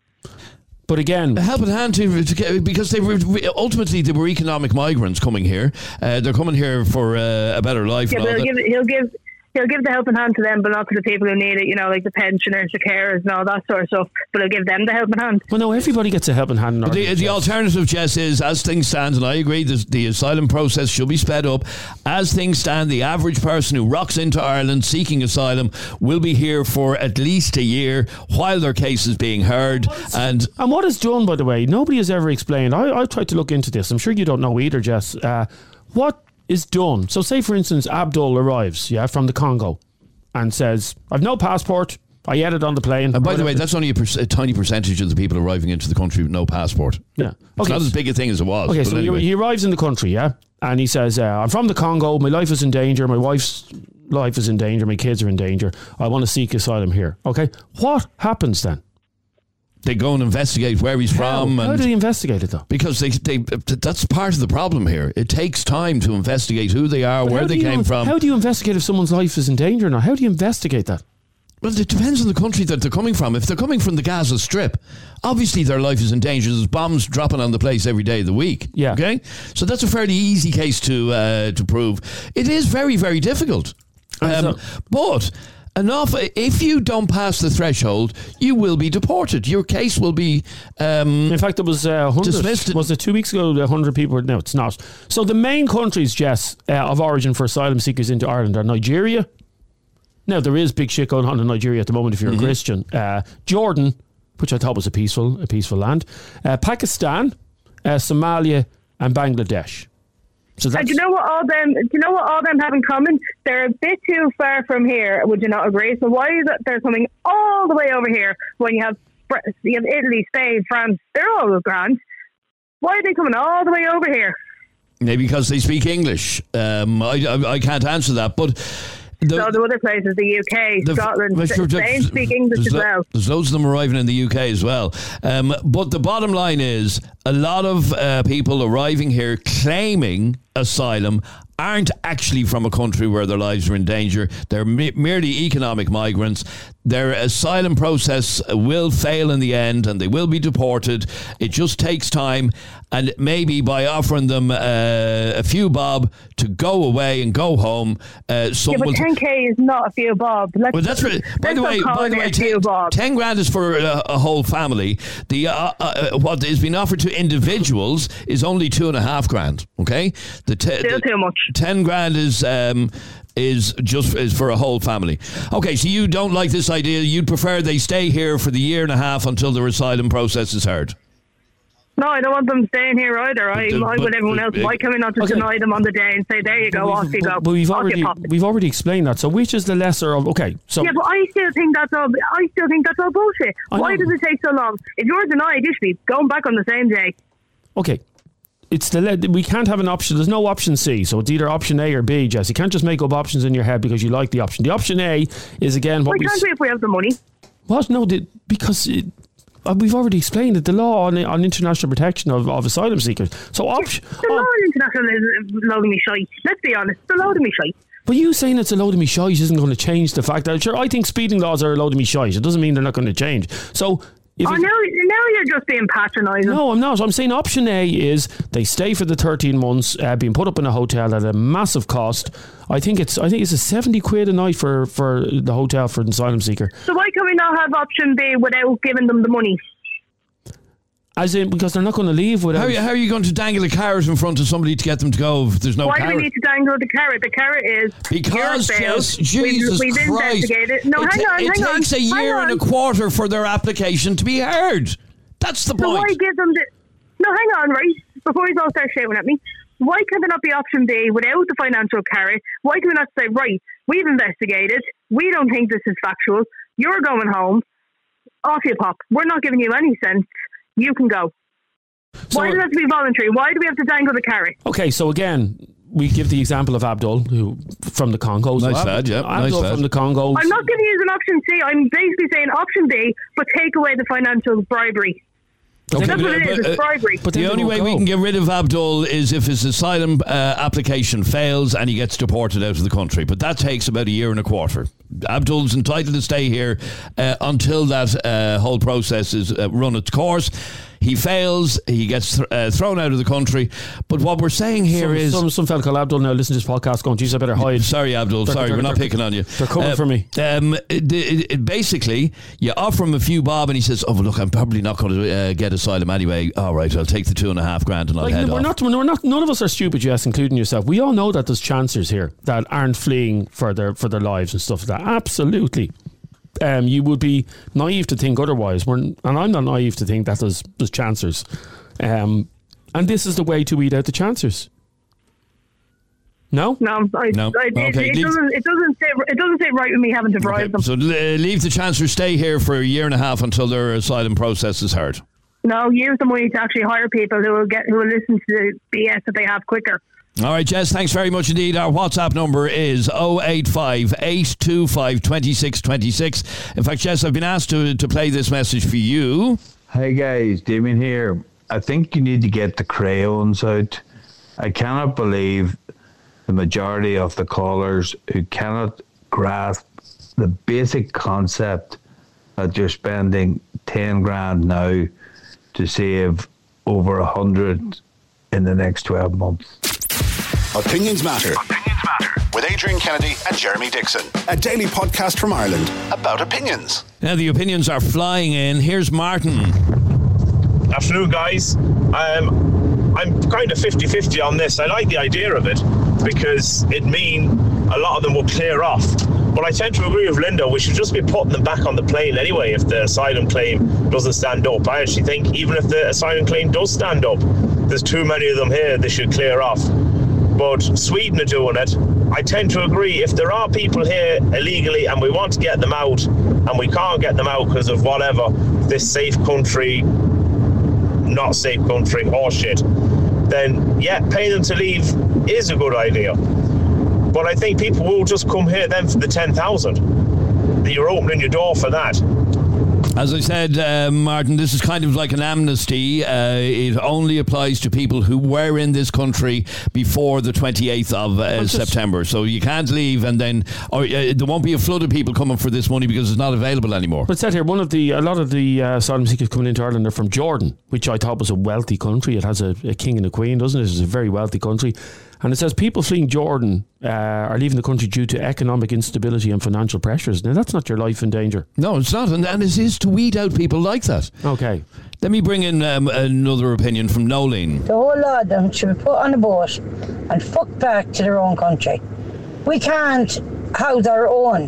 But again, a helping hand to, to get, because they were ultimately they were economic migrants coming here. Uh, they're coming here for uh, a better life. Yeah, and but all he'll that. give, he'll give he'll give the helping hand to them, but not to the people who need it. You know, like the pensioners, the carers, and all that sort of stuff. But he'll give them the helping hand. Well, no, everybody gets a helping hand. In But the, the alternative, Jess, is as things stand, and I agree, the, the asylum process should be sped up. As things stand, the average person who rocks into Ireland seeking asylum will be here for at least a year while their case is being heard. And and what is done, by the way, nobody has ever explained. I, I've tried to look into this. I'm sure you don't know either, Jess. Uh, what is done? So, say for instance, Abdul arrives, yeah, from the Congo, and says, "I've no passport. I had it on the plane." And by the way, that's only a, per- a tiny percentage of the people arriving into the country with no passport. Yeah, it's not as big a thing as it was. Okay, but so anyway. he, he arrives in the country, yeah, and he says, uh, "I'm from the Congo. My life is in danger. My wife's life is in danger. My kids are in danger. I want to seek asylum here." Okay, what happens then? They go and investigate where he's How? from. How and do they investigate it though? Because they, they, that's part of the problem here. It takes time to investigate who they are, But where how they do you- came from. How do you investigate if someone's life is in danger now? How do you investigate that? Well, it depends on the country that they're coming from. If they're coming from the Gaza Strip, obviously their life is in danger. There's bombs dropping on the place every day of the week. Yeah. Okay? So that's a fairly easy case to uh, to prove. It is very, very difficult. Um, but enough, if you don't pass the threshold, you will be deported. Your case will be um, In fact, it was uh, one hundred. dismissed. Was it two weeks ago? one hundred people were. No, it's not. So the main countries, Jess, uh, of origin for asylum seekers into Ireland are Nigeria. Now, there is big shit going on in Nigeria at the moment if you're Mm-hmm. a Christian. Uh, Jordan, which I thought was a peaceful a peaceful land. Uh, Pakistan, uh, Somalia and Bangladesh. So And that's, do you know what all them? Do you know what all them have in common? They're a bit too far from here. Would you not agree? So why is it they're coming all the way over here when you have Fr- you have Italy, Spain, France? They're all grand. Why are they coming all the way over here? maybe because they speak English. Um, I, I, I can't answer that, but the, so the other places, the U K, the- Scotland, well, sure, Spain speak English there's as lo- well. There's loads of them arriving in the U K as well. Um, but the bottom line is a lot of uh, people arriving here claiming asylum aren't actually from a country where their lives are in danger. They're me- merely economic migrants. Their asylum process will fail in the end and they will be deported. It just takes time, and maybe by offering them uh, a few bob to go away and go home, uh, some Yeah, but will ten K is not a few bob. Let's, well, that's right. By let's the not way, call by it the a way, few ten, bob. ten grand is for a, a whole family. The uh, uh, what is being offered to individuals is only two and a half grand. Okay, the, te- Still the too much. ten grand is um, is just is for a whole family. Okay, so you don't like this idea. You'd prefer they stay here for the year and a half until their asylum process is heard. No, I don't want them staying here either. I, But, uh, I but- with everyone else. uh, Why can we not just okay. deny them on the day and say, there you go, off you go. but we've Off you already pop. we've already explained that. So which is the lesser of? Okay, so Yeah, but I still think that's all. I still think that's all bullshit. I Why know. does it take so long? If you're denied, you should be going back on the same day. okay. It's the le- we can't have an option. There's no option C, so it's either option A or B, Jess. You can't just make up options in your head because you like the option. The option A is again what Why we can't s- we if we have the money? what? No, the, because it, uh, we've already explained that the law on, on international protection of, of asylum seekers. So option. The law in international is loading me shite. Let's be honest, they're loading me shite. But you saying it's a load of me shite isn't going to change the fact that sure I think speeding laws are a load of me shite. It doesn't mean they're not going to change. So. If Oh, it- now, now you're just being patronising. No, I'm not. I'm saying option A is they stay for the thirteen months, uh, being put up in a hotel at a massive cost. I think it's I think it's a seventy quid a night for, for the hotel for an asylum seeker. So why can we not have option B without giving them the money? As in, because they're not going to leave without. How are, you, how are you going to dangle a carrot in front of somebody to get them to go if there's no Why carrot? do we need to dangle the carrot? The carrot is Because, you're failed. Jess, Jesus we've, we've Christ. investigated. No, it hang ta- on, it hang on. takes a hang year on. and a quarter for their application to be heard. That's the So why point. give them the... No, hang on, right? Before you all start shouting at me, why can there not be option B without the financial carrot? Why can we not say, right, we've investigated, we don't think this is factual, you're going home, off you pop, we're not giving you any sense, you can go. So- Why does it have to be voluntary? Why do we have to dangle the carrot? Okay, so again, we give the example of Abdul, who from the Congo. So Nice Ab- lad, yeah, nice Abdul lad. from the Congo. I'm not giving you an option C, I'm basically saying option B, but take away the financial bribery. Okay, That's what it is. but, It's uh, bribery. But the only way we can get rid of Abdul is if his asylum uh, application fails and he gets deported out of the country. But that takes about a year and a quarter. Abdul's entitled to stay here uh, until that uh, whole process is uh, run its course. He fails, he gets th- uh, thrown out of the country. But what we're saying here some, is... Some, some fella called Abdul now listen to this podcast going, geez, I better hide. Sorry, Abdul, They're- sorry, they're- we're not they're- picking on you. They're coming Uh, for me. Um, it, it, it basically, you offer him a few bob and he says, oh, well, look, I'm probably not going to uh, get asylum anyway. All right, I'll take the two and a half grand and I'll Like, head we're off. not, we're not, none of us are stupid, yes, including yourself. We all know that there's chancers here that aren't fleeing for their for their lives and stuff like that. Absolutely. Um, you would be naive to think otherwise. We're, and I'm not naive to think that there's, there's chancers. Um, and this is the way to weed out the chancers. No? No, I, No. I, it, Okay, it leave- doesn't. It doesn't sit. It doesn't sit right with me having to bribe them. So uh, leave the Chancellor stay here for a year and a half until their asylum process is heard. No, use the money to actually hire people who will get who will listen to the B S that they have quicker. All right, Jess, thanks very much indeed. Our WhatsApp number is oh eight five, eight two five, two six two six. In fact, Jess, I've been asked to, to play this message for you. Hey guys, Damien here. I think you need to get the crayons out. I cannot believe the majority of the callers who cannot grasp the basic concept that you're spending ten grand now to save over a hundred in the next twelve months. Opinions Matter. Opinions Matter. With Adrian Kennedy and Jeremy Dixon. A daily podcast from Ireland about opinions. Now, the opinions are flying in. Here's Martin. Afternoon, guys. Um, I'm kind of fifty-fifty on this. I like the idea of it because it mean a lot of them will clear off. But I tend to agree with Linda. We should just be putting them back on the plane anyway if the asylum claim doesn't stand up. I actually think even if the asylum claim does stand up, there's too many of them here, they should clear off. But Sweden are doing it. I tend to agree if there are people here illegally and we want to get them out and we can't get them out because of whatever, this safe country, not safe country, or shit, then yeah, pay them to leave is a good idea. But I think people will just come here then for the ten thousand. You're opening your door for that. As I said, uh, Martin, this is kind of like an amnesty. Uh, it only applies to people who were in this country before the twenty-eighth of uh, September. So you can't leave and then, or uh, there won't be a flood of people coming for this money because it's not available anymore. But said here, one of the a lot of the uh, asylum seekers coming into Ireland are from Jordan, which I thought was a wealthy country. It has a, a king and a queen, doesn't it? It's a very wealthy country. And it says people fleeing Jordan uh, are leaving the country due to economic instability and financial pressures. Now, that's not your life in danger. No, it's not. And, and it is to weed out people like that. Okay. Let me bring in um, another opinion from Nolene. The whole lot of them should be put on a boat and fuck back to their own country. We can't house our own.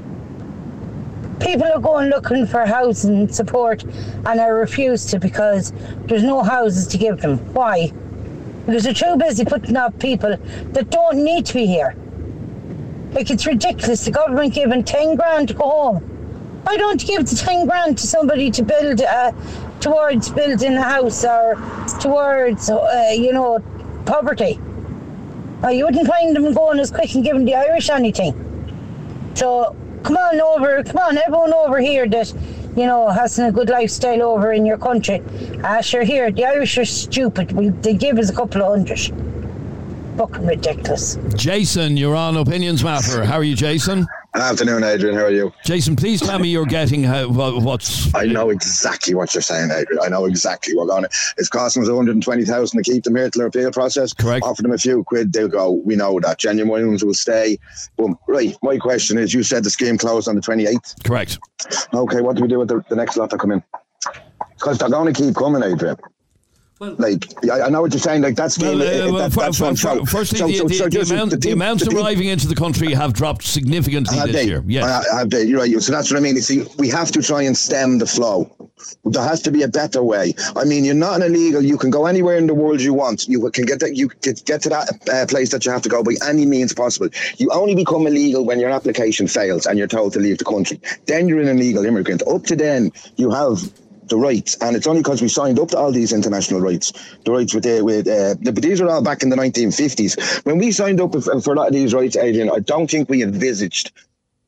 People are going looking for housing support and I refuse to because there's no houses to give them. Why? Because they're too busy putting up people that don't need to be here. Like, it's ridiculous. The government giving ten grand to go home. Why don't you give the ten grand to somebody to build, uh, towards building a house or towards, uh, you know, poverty? Uh, you wouldn't find them going as quick and giving the Irish anything. So, come on over, come on, everyone over here that, you know, has a good lifestyle over in your country. Ah, sure, here, the Irish are stupid. We, they give us a couple of hundred. Fucking ridiculous. Jason, you're on Opinions Matter. How are you, Jason? Afternoon, Adrian. How are you? Jason, please tell me you're getting how, what, what's... I know exactly what you're saying, Adrian. I know exactly what on it. It's costing us one hundred twenty thousand to keep them here till their appeal process. Correct. Offer them a few quid, they'll go. We know that. Genuine ones will stay. Boom. Right. My question is, you said the scheme closed on the twenty-eighth? Correct. Okay, what do we do with the, the next lot that come in? Because they're going to keep coming, Adrian. Well, like, I, I know what you're saying. Like, that's well, uh, well, that, for, that's for, one. For, firstly, so, the, so, the, so the, amount, the, the amounts the arriving into the country have dropped significantly have this they? year. Yes, uh, have they? You're right. So that's what I mean. You see, we have to try and stem the flow. There has to be a better way. I mean, you're not an illegal. You can go anywhere in the world you want. You can get that. You get get to that uh, place that you have to go by any means possible. You only become illegal when your application fails and you're told to leave the country. Then you're an illegal immigrant. Up to then, you have the rights, and it's only because we signed up to all these international rights, the rights with the, with uh, but these are all back in the nineteen fifties. When we signed up for a lot of these rights, Adrian, I don't think we envisaged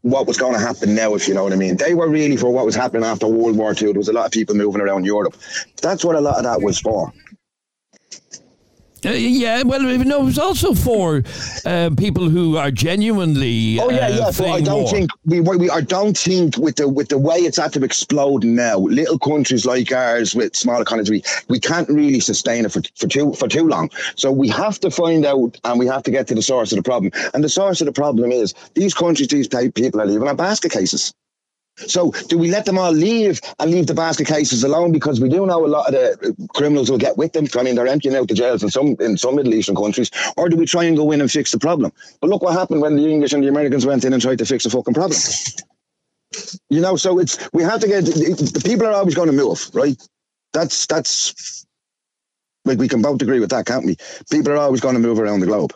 what was going to happen now, if you know what I mean. They were really for what was happening after World War Two. There was a lot of people moving around Europe. That's what a lot of that was for. Uh, yeah, well, no, it was also for uh, people who are genuinely. Oh yeah, uh, yeah. But I don't war. think we, we. I don't think with the with the way it's had to explode now, little countries like ours with smaller countries, we, we can't really sustain it for for too for too long. So we have to find out, and we have to get to the source of the problem. And the source of the problem is these countries, these people are leaving on basket cases. So do we let them all leave and leave the basket cases alone? Because we do know a lot of the criminals will get with them. I mean, they're emptying out the jails in some in some Middle Eastern countries. Or do we try and go in and fix the problem? But look what happened when the English and the Americans went in and tried to fix the fucking problem. You know, so it's we have to get the people are always going to move, right? That's that's like we can both agree with that, can't we? People are always going to move around the globe.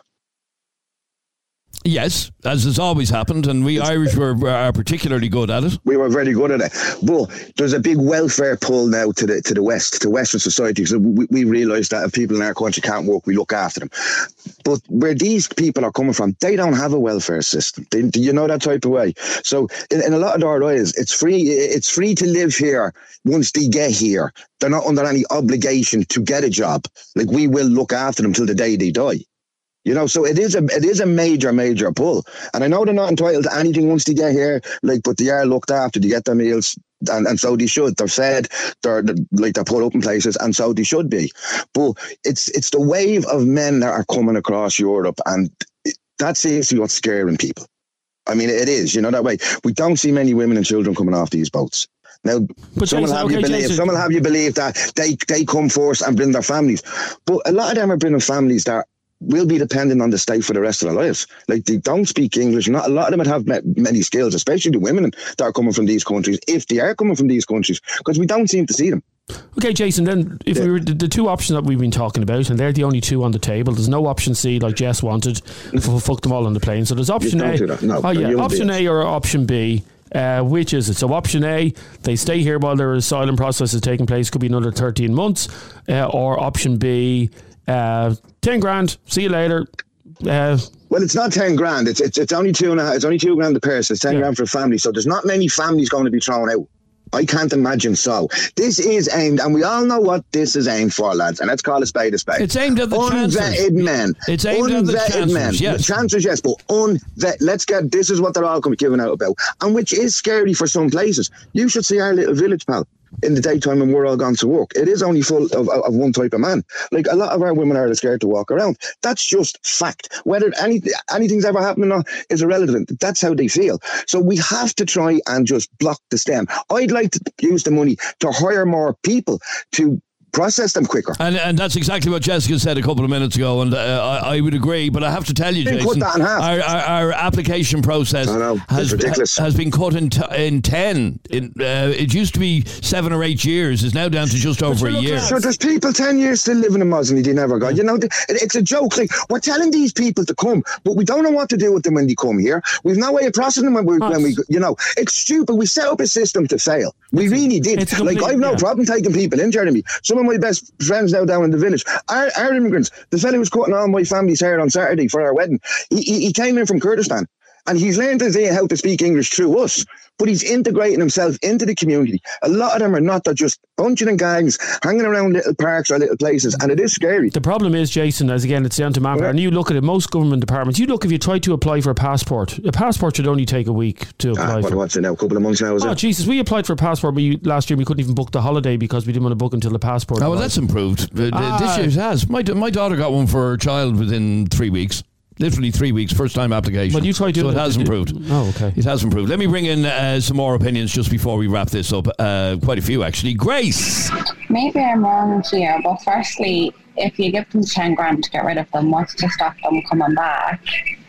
Yes, as has always happened, and we Irish were are particularly good at it. We were very good at it. But there's a big welfare pull now to the to the West, to Western society. So we, we realise that if people in our country can't work, we look after them. But where these people are coming from, they don't have a welfare system. They, you know, that type of way. So in, in a lot of our areas, it's free. It's free to live here once they get here. They're not under any obligation to get a job. Like, we will look after them till the day they die. You know, so it is a it is a major, major pull. And I know they're not entitled to anything once they get here, like, but they are looked after. They get their meals, and, and so they should. They're fed, they're, they're like they're put up in places, and so they should be. But it's it's the wave of men that are coming across Europe, and that seems to be what's scaring people. I mean, it is, you know, that way. We don't see many women and children coming off these boats. Now, but some, will have okay, you believe, Jason. some will have you believe that they, they come first and bring their families. But a lot of them are bringing families that will be dependent on the state for the rest of their lives. Like, they don't speak English. Not a lot of them would have many skills, especially the women that are coming from these countries, if they are coming from these countries, because we don't seem to see them. Okay, Jason, then if yeah. we were the, the two options that we've been talking about, and they're the only two on the table, there's no option C like Jess wanted, f- fuck them all on the plane. So there's option A. No, oh yeah, option A or option B. Uh, which is it? So option A, they stay here while their asylum process is taking place, could be another thirteen months, uh, or option B, uh, ten grand, see you later. Uh, well, it's not ten grand. It's it's it's only two and a half. It's only two grand a person. It's ten yeah. grand for a family. So there's not many families going to be thrown out. I can't imagine so. This is aimed, and we all know what this is aimed for, lads, and let's call a spade a spade. It's aimed at the unvetted chancellors. men. It's aimed unvetted at the chancellors, men. yes. The chancellors, yes, but unvetted. Let's get, this is what they're all giving out about, and which is scary for some places. You should see our little village, pal, in the daytime when we're all gone to work. It is only full of, of one type of man. Like, a lot of our women are scared to walk around. That's just fact. Whether any, anything's ever happened or not is irrelevant. That's how they feel. So we have to try and just block the stem. I'd like to use the money to hire more people to process them quicker. And and that's exactly what Jessica said a couple of minutes ago, and uh, I, I would agree, but I have to tell you, Jason, cut that in half. Our, our, our application process has, ha, has been cut in, t- in ten. In, uh, it used to be seven or eight years. It's now down to just over a year. So there's people ten years still living in Mosney they never got. You know, it's a joke. Like, we're telling these people to come, but we don't know what to do with them when they come here. We've no way of processing them when we, when we you know, it's stupid. We set up a system to fail. We really did. Complete, like, I've no yeah. problem taking people in, Jeremy. Some of my best friends now down in the village are, are immigrants. The fella who was cutting all my family's hair on Saturday for our wedding, he, he, he came in from Kurdistan, and he's learned how to speak English through us, but he's integrating himself into the community. A lot of them are not. They're just bunching in gangs, hanging around little parks or little places, and it is scary. The problem is, Jason, as again, it's down to manpower, yeah. and you look at it, most government departments, you look, if you try to apply for a passport, a passport should only take a week to apply ah, what, for. What's it now, a couple of months now, is oh, it? Oh, Jesus, we applied for a passport, but we, last year we couldn't even book the holiday because we didn't want to book until the passport. Oh, well, that's improved. Uh, ah. This year it has. My, my daughter got one for her child within three weeks. Literally three weeks, first time application. But you tried to so it has improved. Oh, okay. It has improved. Let me bring in uh, some more opinions just before we wrap this up. Uh, quite a few, actually. Grace. Maybe I'm wrong here, but firstly, if you give them ten grand to get rid of them, what's to stop them coming back?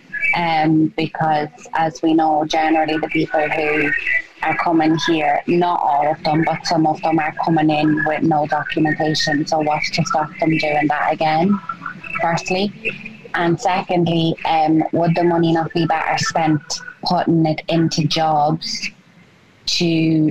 Um, because as we know, generally the people who are coming here, not all of them, but some of them are coming in with no documentation. So what's to stop them doing that again? Firstly. And secondly, um, would the money not be better spent putting it into jobs to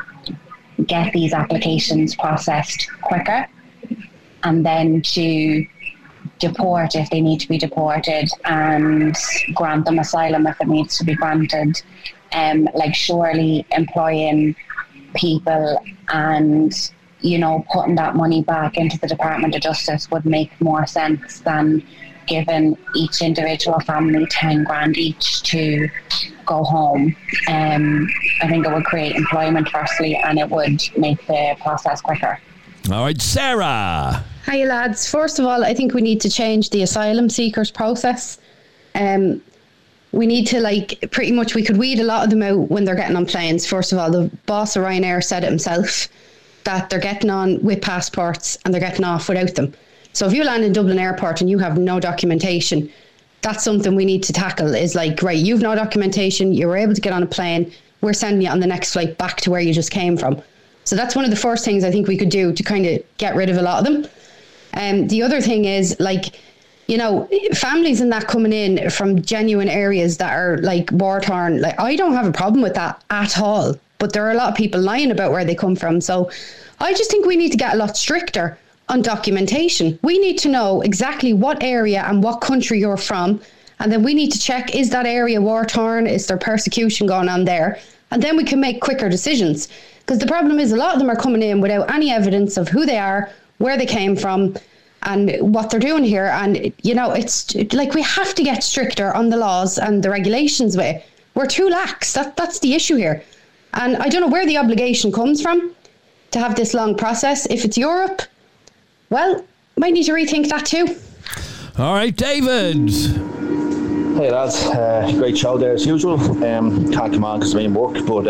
get these applications processed quicker, and then to deport if they need to be deported and grant them asylum if it needs to be granted, Um, like surely employing people and, you know, putting that money back into the Department of Justice would make more sense than giving each individual family ten grand each to go home. Um, I think it would create employment firstly, and it would make the process quicker. All right, Sarah. Hi lads. First of all, I think we need to change the asylum seekers process. Um, we need to like pretty much we could weed a lot of them out when they're getting on planes. First of all, the boss of Ryanair said it himself that they're getting on with passports and they're getting off without them. So if you land in Dublin Airport and you have no documentation, that's something we need to tackle. Is like, right, you've no documentation, you were able to get on a plane, we're sending you on the next flight back to where you just came from. So that's one of the first things I think we could do to kind of get rid of a lot of them. Um, the other thing is, like, you know, families and that coming in from genuine areas that are like war-torn, like I don't have a problem with that at all. But there are a lot of people lying about where they come from. So I just think we need to get a lot stricter on documentation. We need to know exactly what area and what country you're from. And then we need to check, is that area war-torn? Is there persecution going on there? And then we can make quicker decisions. Because the problem is a lot of them are coming in without any evidence of who they are, where they came from, and what they're doing here. And, you know, it's like we have to get stricter on the laws and the regulations with it. We're too lax. That, that's the issue here. And I don't know where the obligation comes from to have this long process. If it's Europe, well, might need to rethink that too. All right, David. Hey lads, uh, great show there as usual. Um, can't come on because I'm in work, but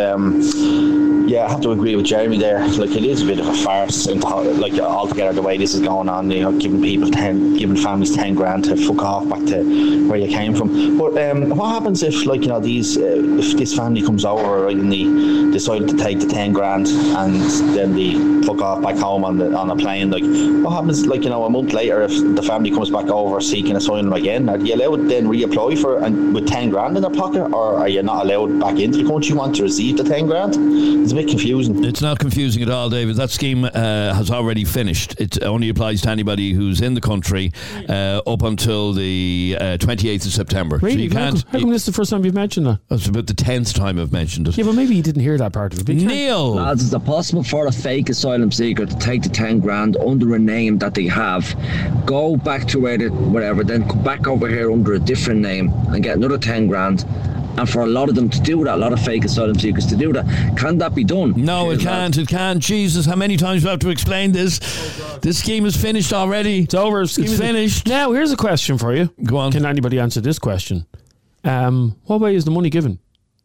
um, yeah, I have to agree with Jeremy there. Like, it is a bit of a farce, and like altogether the way this is going on. You know, giving people ten, giving families ten grand to fuck off back to where you came from. But um, what happens if, like, you know, these uh, if this family comes over, right, and they decide to take the ten grand and then they fuck off back home on the on a plane? Like, what happens, like, you know, a month later if the family comes back over seeking asylum again? Are you allowed to then reapply for it and with ten grand in their pocket, or are you not allowed back into the country once you receive the ten grand? It's a bit confusing. It's not confusing at all, David. That scheme uh, has already finished. It only applies to anybody who's in the country uh, up until the uh, twenty-eighth of September. Really? So you how, can't, come, how come this is the first time you've mentioned that? It's about the tenth time I've mentioned it. Yeah, but maybe you didn't hear that part of it. Neil! Lads, is it possible for a fake asylum seeker to take the ten grand under a name that they have, go back to where they, whatever, then come back over here under a different name and get another ten grand? And for a lot of them to do that, a lot of fake asylum seekers to do that, can that be done? No, it can't. It can't. Jesus, how many times do I have to explain this? Oh, this scheme is finished already. It's over. It's finished. Now, here's a question for you. Go on. Can anybody answer this question? Um, what way is the money given?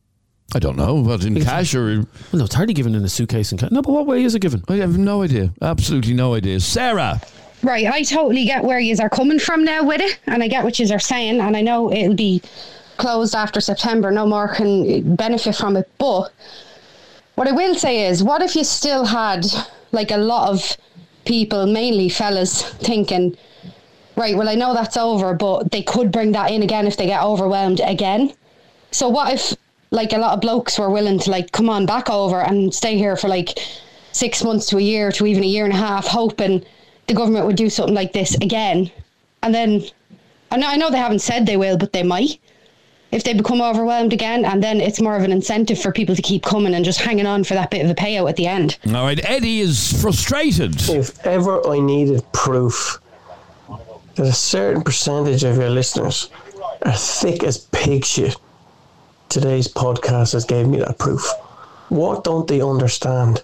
I don't know. What, in cash or? Well, no, it's hardly given in a suitcase and cash. No, but what way is it given? I have no idea. Absolutely no idea. Sarah. Right, I totally get where you are coming from now with it, and I get what you are saying, and I know it'll be closed after September, no more can benefit from it. But what I will say is, what if you still had like a lot of people, mainly fellas, thinking, right, well, I know that's over, but they could bring that in again if they get overwhelmed again. So what if like a lot of blokes were willing to like come on back over and stay here for like six months to a year to even a year and a half, hoping the government would do something like this again? And then I know, I know they haven't said they will, but they might. If they become overwhelmed again, and then it's more of an incentive for people to keep coming and just hanging on for that bit of a payout at the end. All right, Eddie is frustrated. If ever I needed proof that a certain percentage of your listeners are thick as pig shit, today's podcast has gave me that proof. What don't they understand?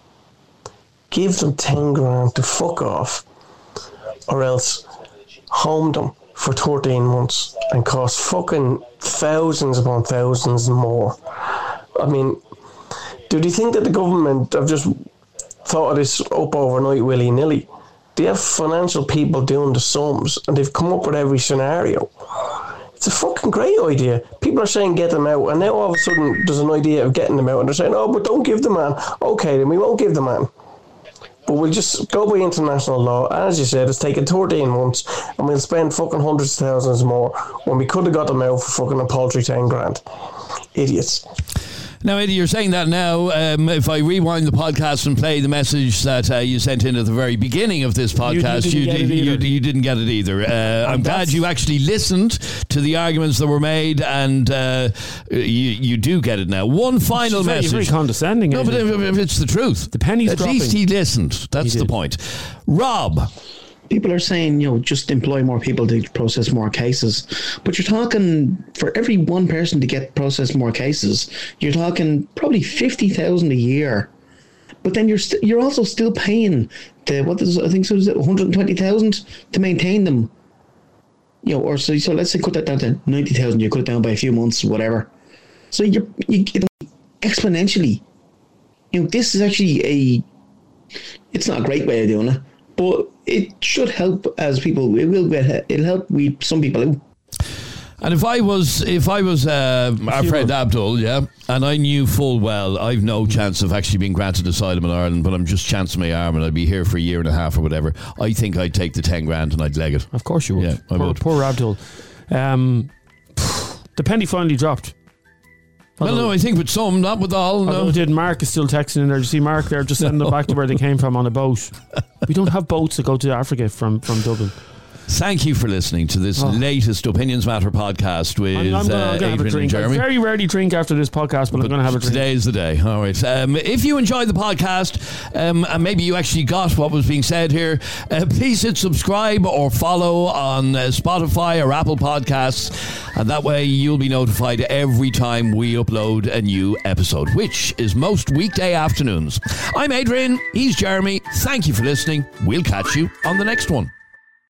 Give them ten grand to fuck off, or else home them for thirteen months and cost fucking thousands upon thousands more. I mean, do they think that the government have just thought of this up overnight willy-nilly? They have financial people doing the sums, and they've come up with every scenario. It's a fucking great idea. People are saying get them out, and now all of a sudden there's an idea of getting them out, and they're saying, oh, but don't give the man. Okay, then we won't give the man. But we'll just go by international law. As you said, it's taken thirteen months, and we'll spend fucking hundreds of thousands more when we could have got them out for fucking a paltry ten grand. Idiots. Now, Eddie, you're saying that now. Um, if I rewind the podcast and play the message that uh, you sent in at the very beginning of this podcast, you, you, didn't, you, you, you didn't get it either. Uh, I'm glad you actually listened to the arguments that were made, and uh, you, you do get it now. One final very, message. Very condescending. No, but if, if it's the truth. The penny's At dropping. least he listened. That's He the did. point. Rob. People are saying, you know, just employ more people to process more cases. But you're talking, for every one person to get process more cases, you're talking probably fifty thousand a year. But then you're st- you're also still paying the, what is, I think so, is it one hundred twenty thousand to maintain them. You know, or so, so let's say cut that down to ninety thousand, you cut it down by a few months, whatever. So you're, you get exponentially. You know, this is actually a, it's not a great way of doing it, but it should help as people. It will get. It'll help we some people out. And if I was, if I was uh, our friend Abdul, yeah, and I knew full well I've no chance of actually being granted asylum in Ireland, but I'm just chancing my arm and I'd be here for a year and a half or whatever, I think I'd take the ten grand and I'd leg it. Of course you would. Yeah, I poor, would. Poor Abdul. Um, the penny finally dropped. Well, no, I think with some, not with all. No, it did. Mark is still texting in there. Do you see Mark there? Just sending them back to where they came from on a boat. We don't have boats that go to Africa from, from Dublin. Thank you for listening to this Oh. latest Opinions Matter podcast with I'm, I'm gonna, uh, I'm gonna have a Adrian and drink. I Jeremy. very rarely drink after this podcast, but, I'm going to have a drink. Today is the day. All right. Um, if you enjoyed the podcast, um, and maybe you actually got what was being said here, uh, please hit subscribe or follow on uh, Spotify or Apple Podcasts, and that way you'll be notified every time we upload a new episode, which is most weekday afternoons. I'm Adrian. He's Jeremy. Thank you for listening. We'll catch you on the next one.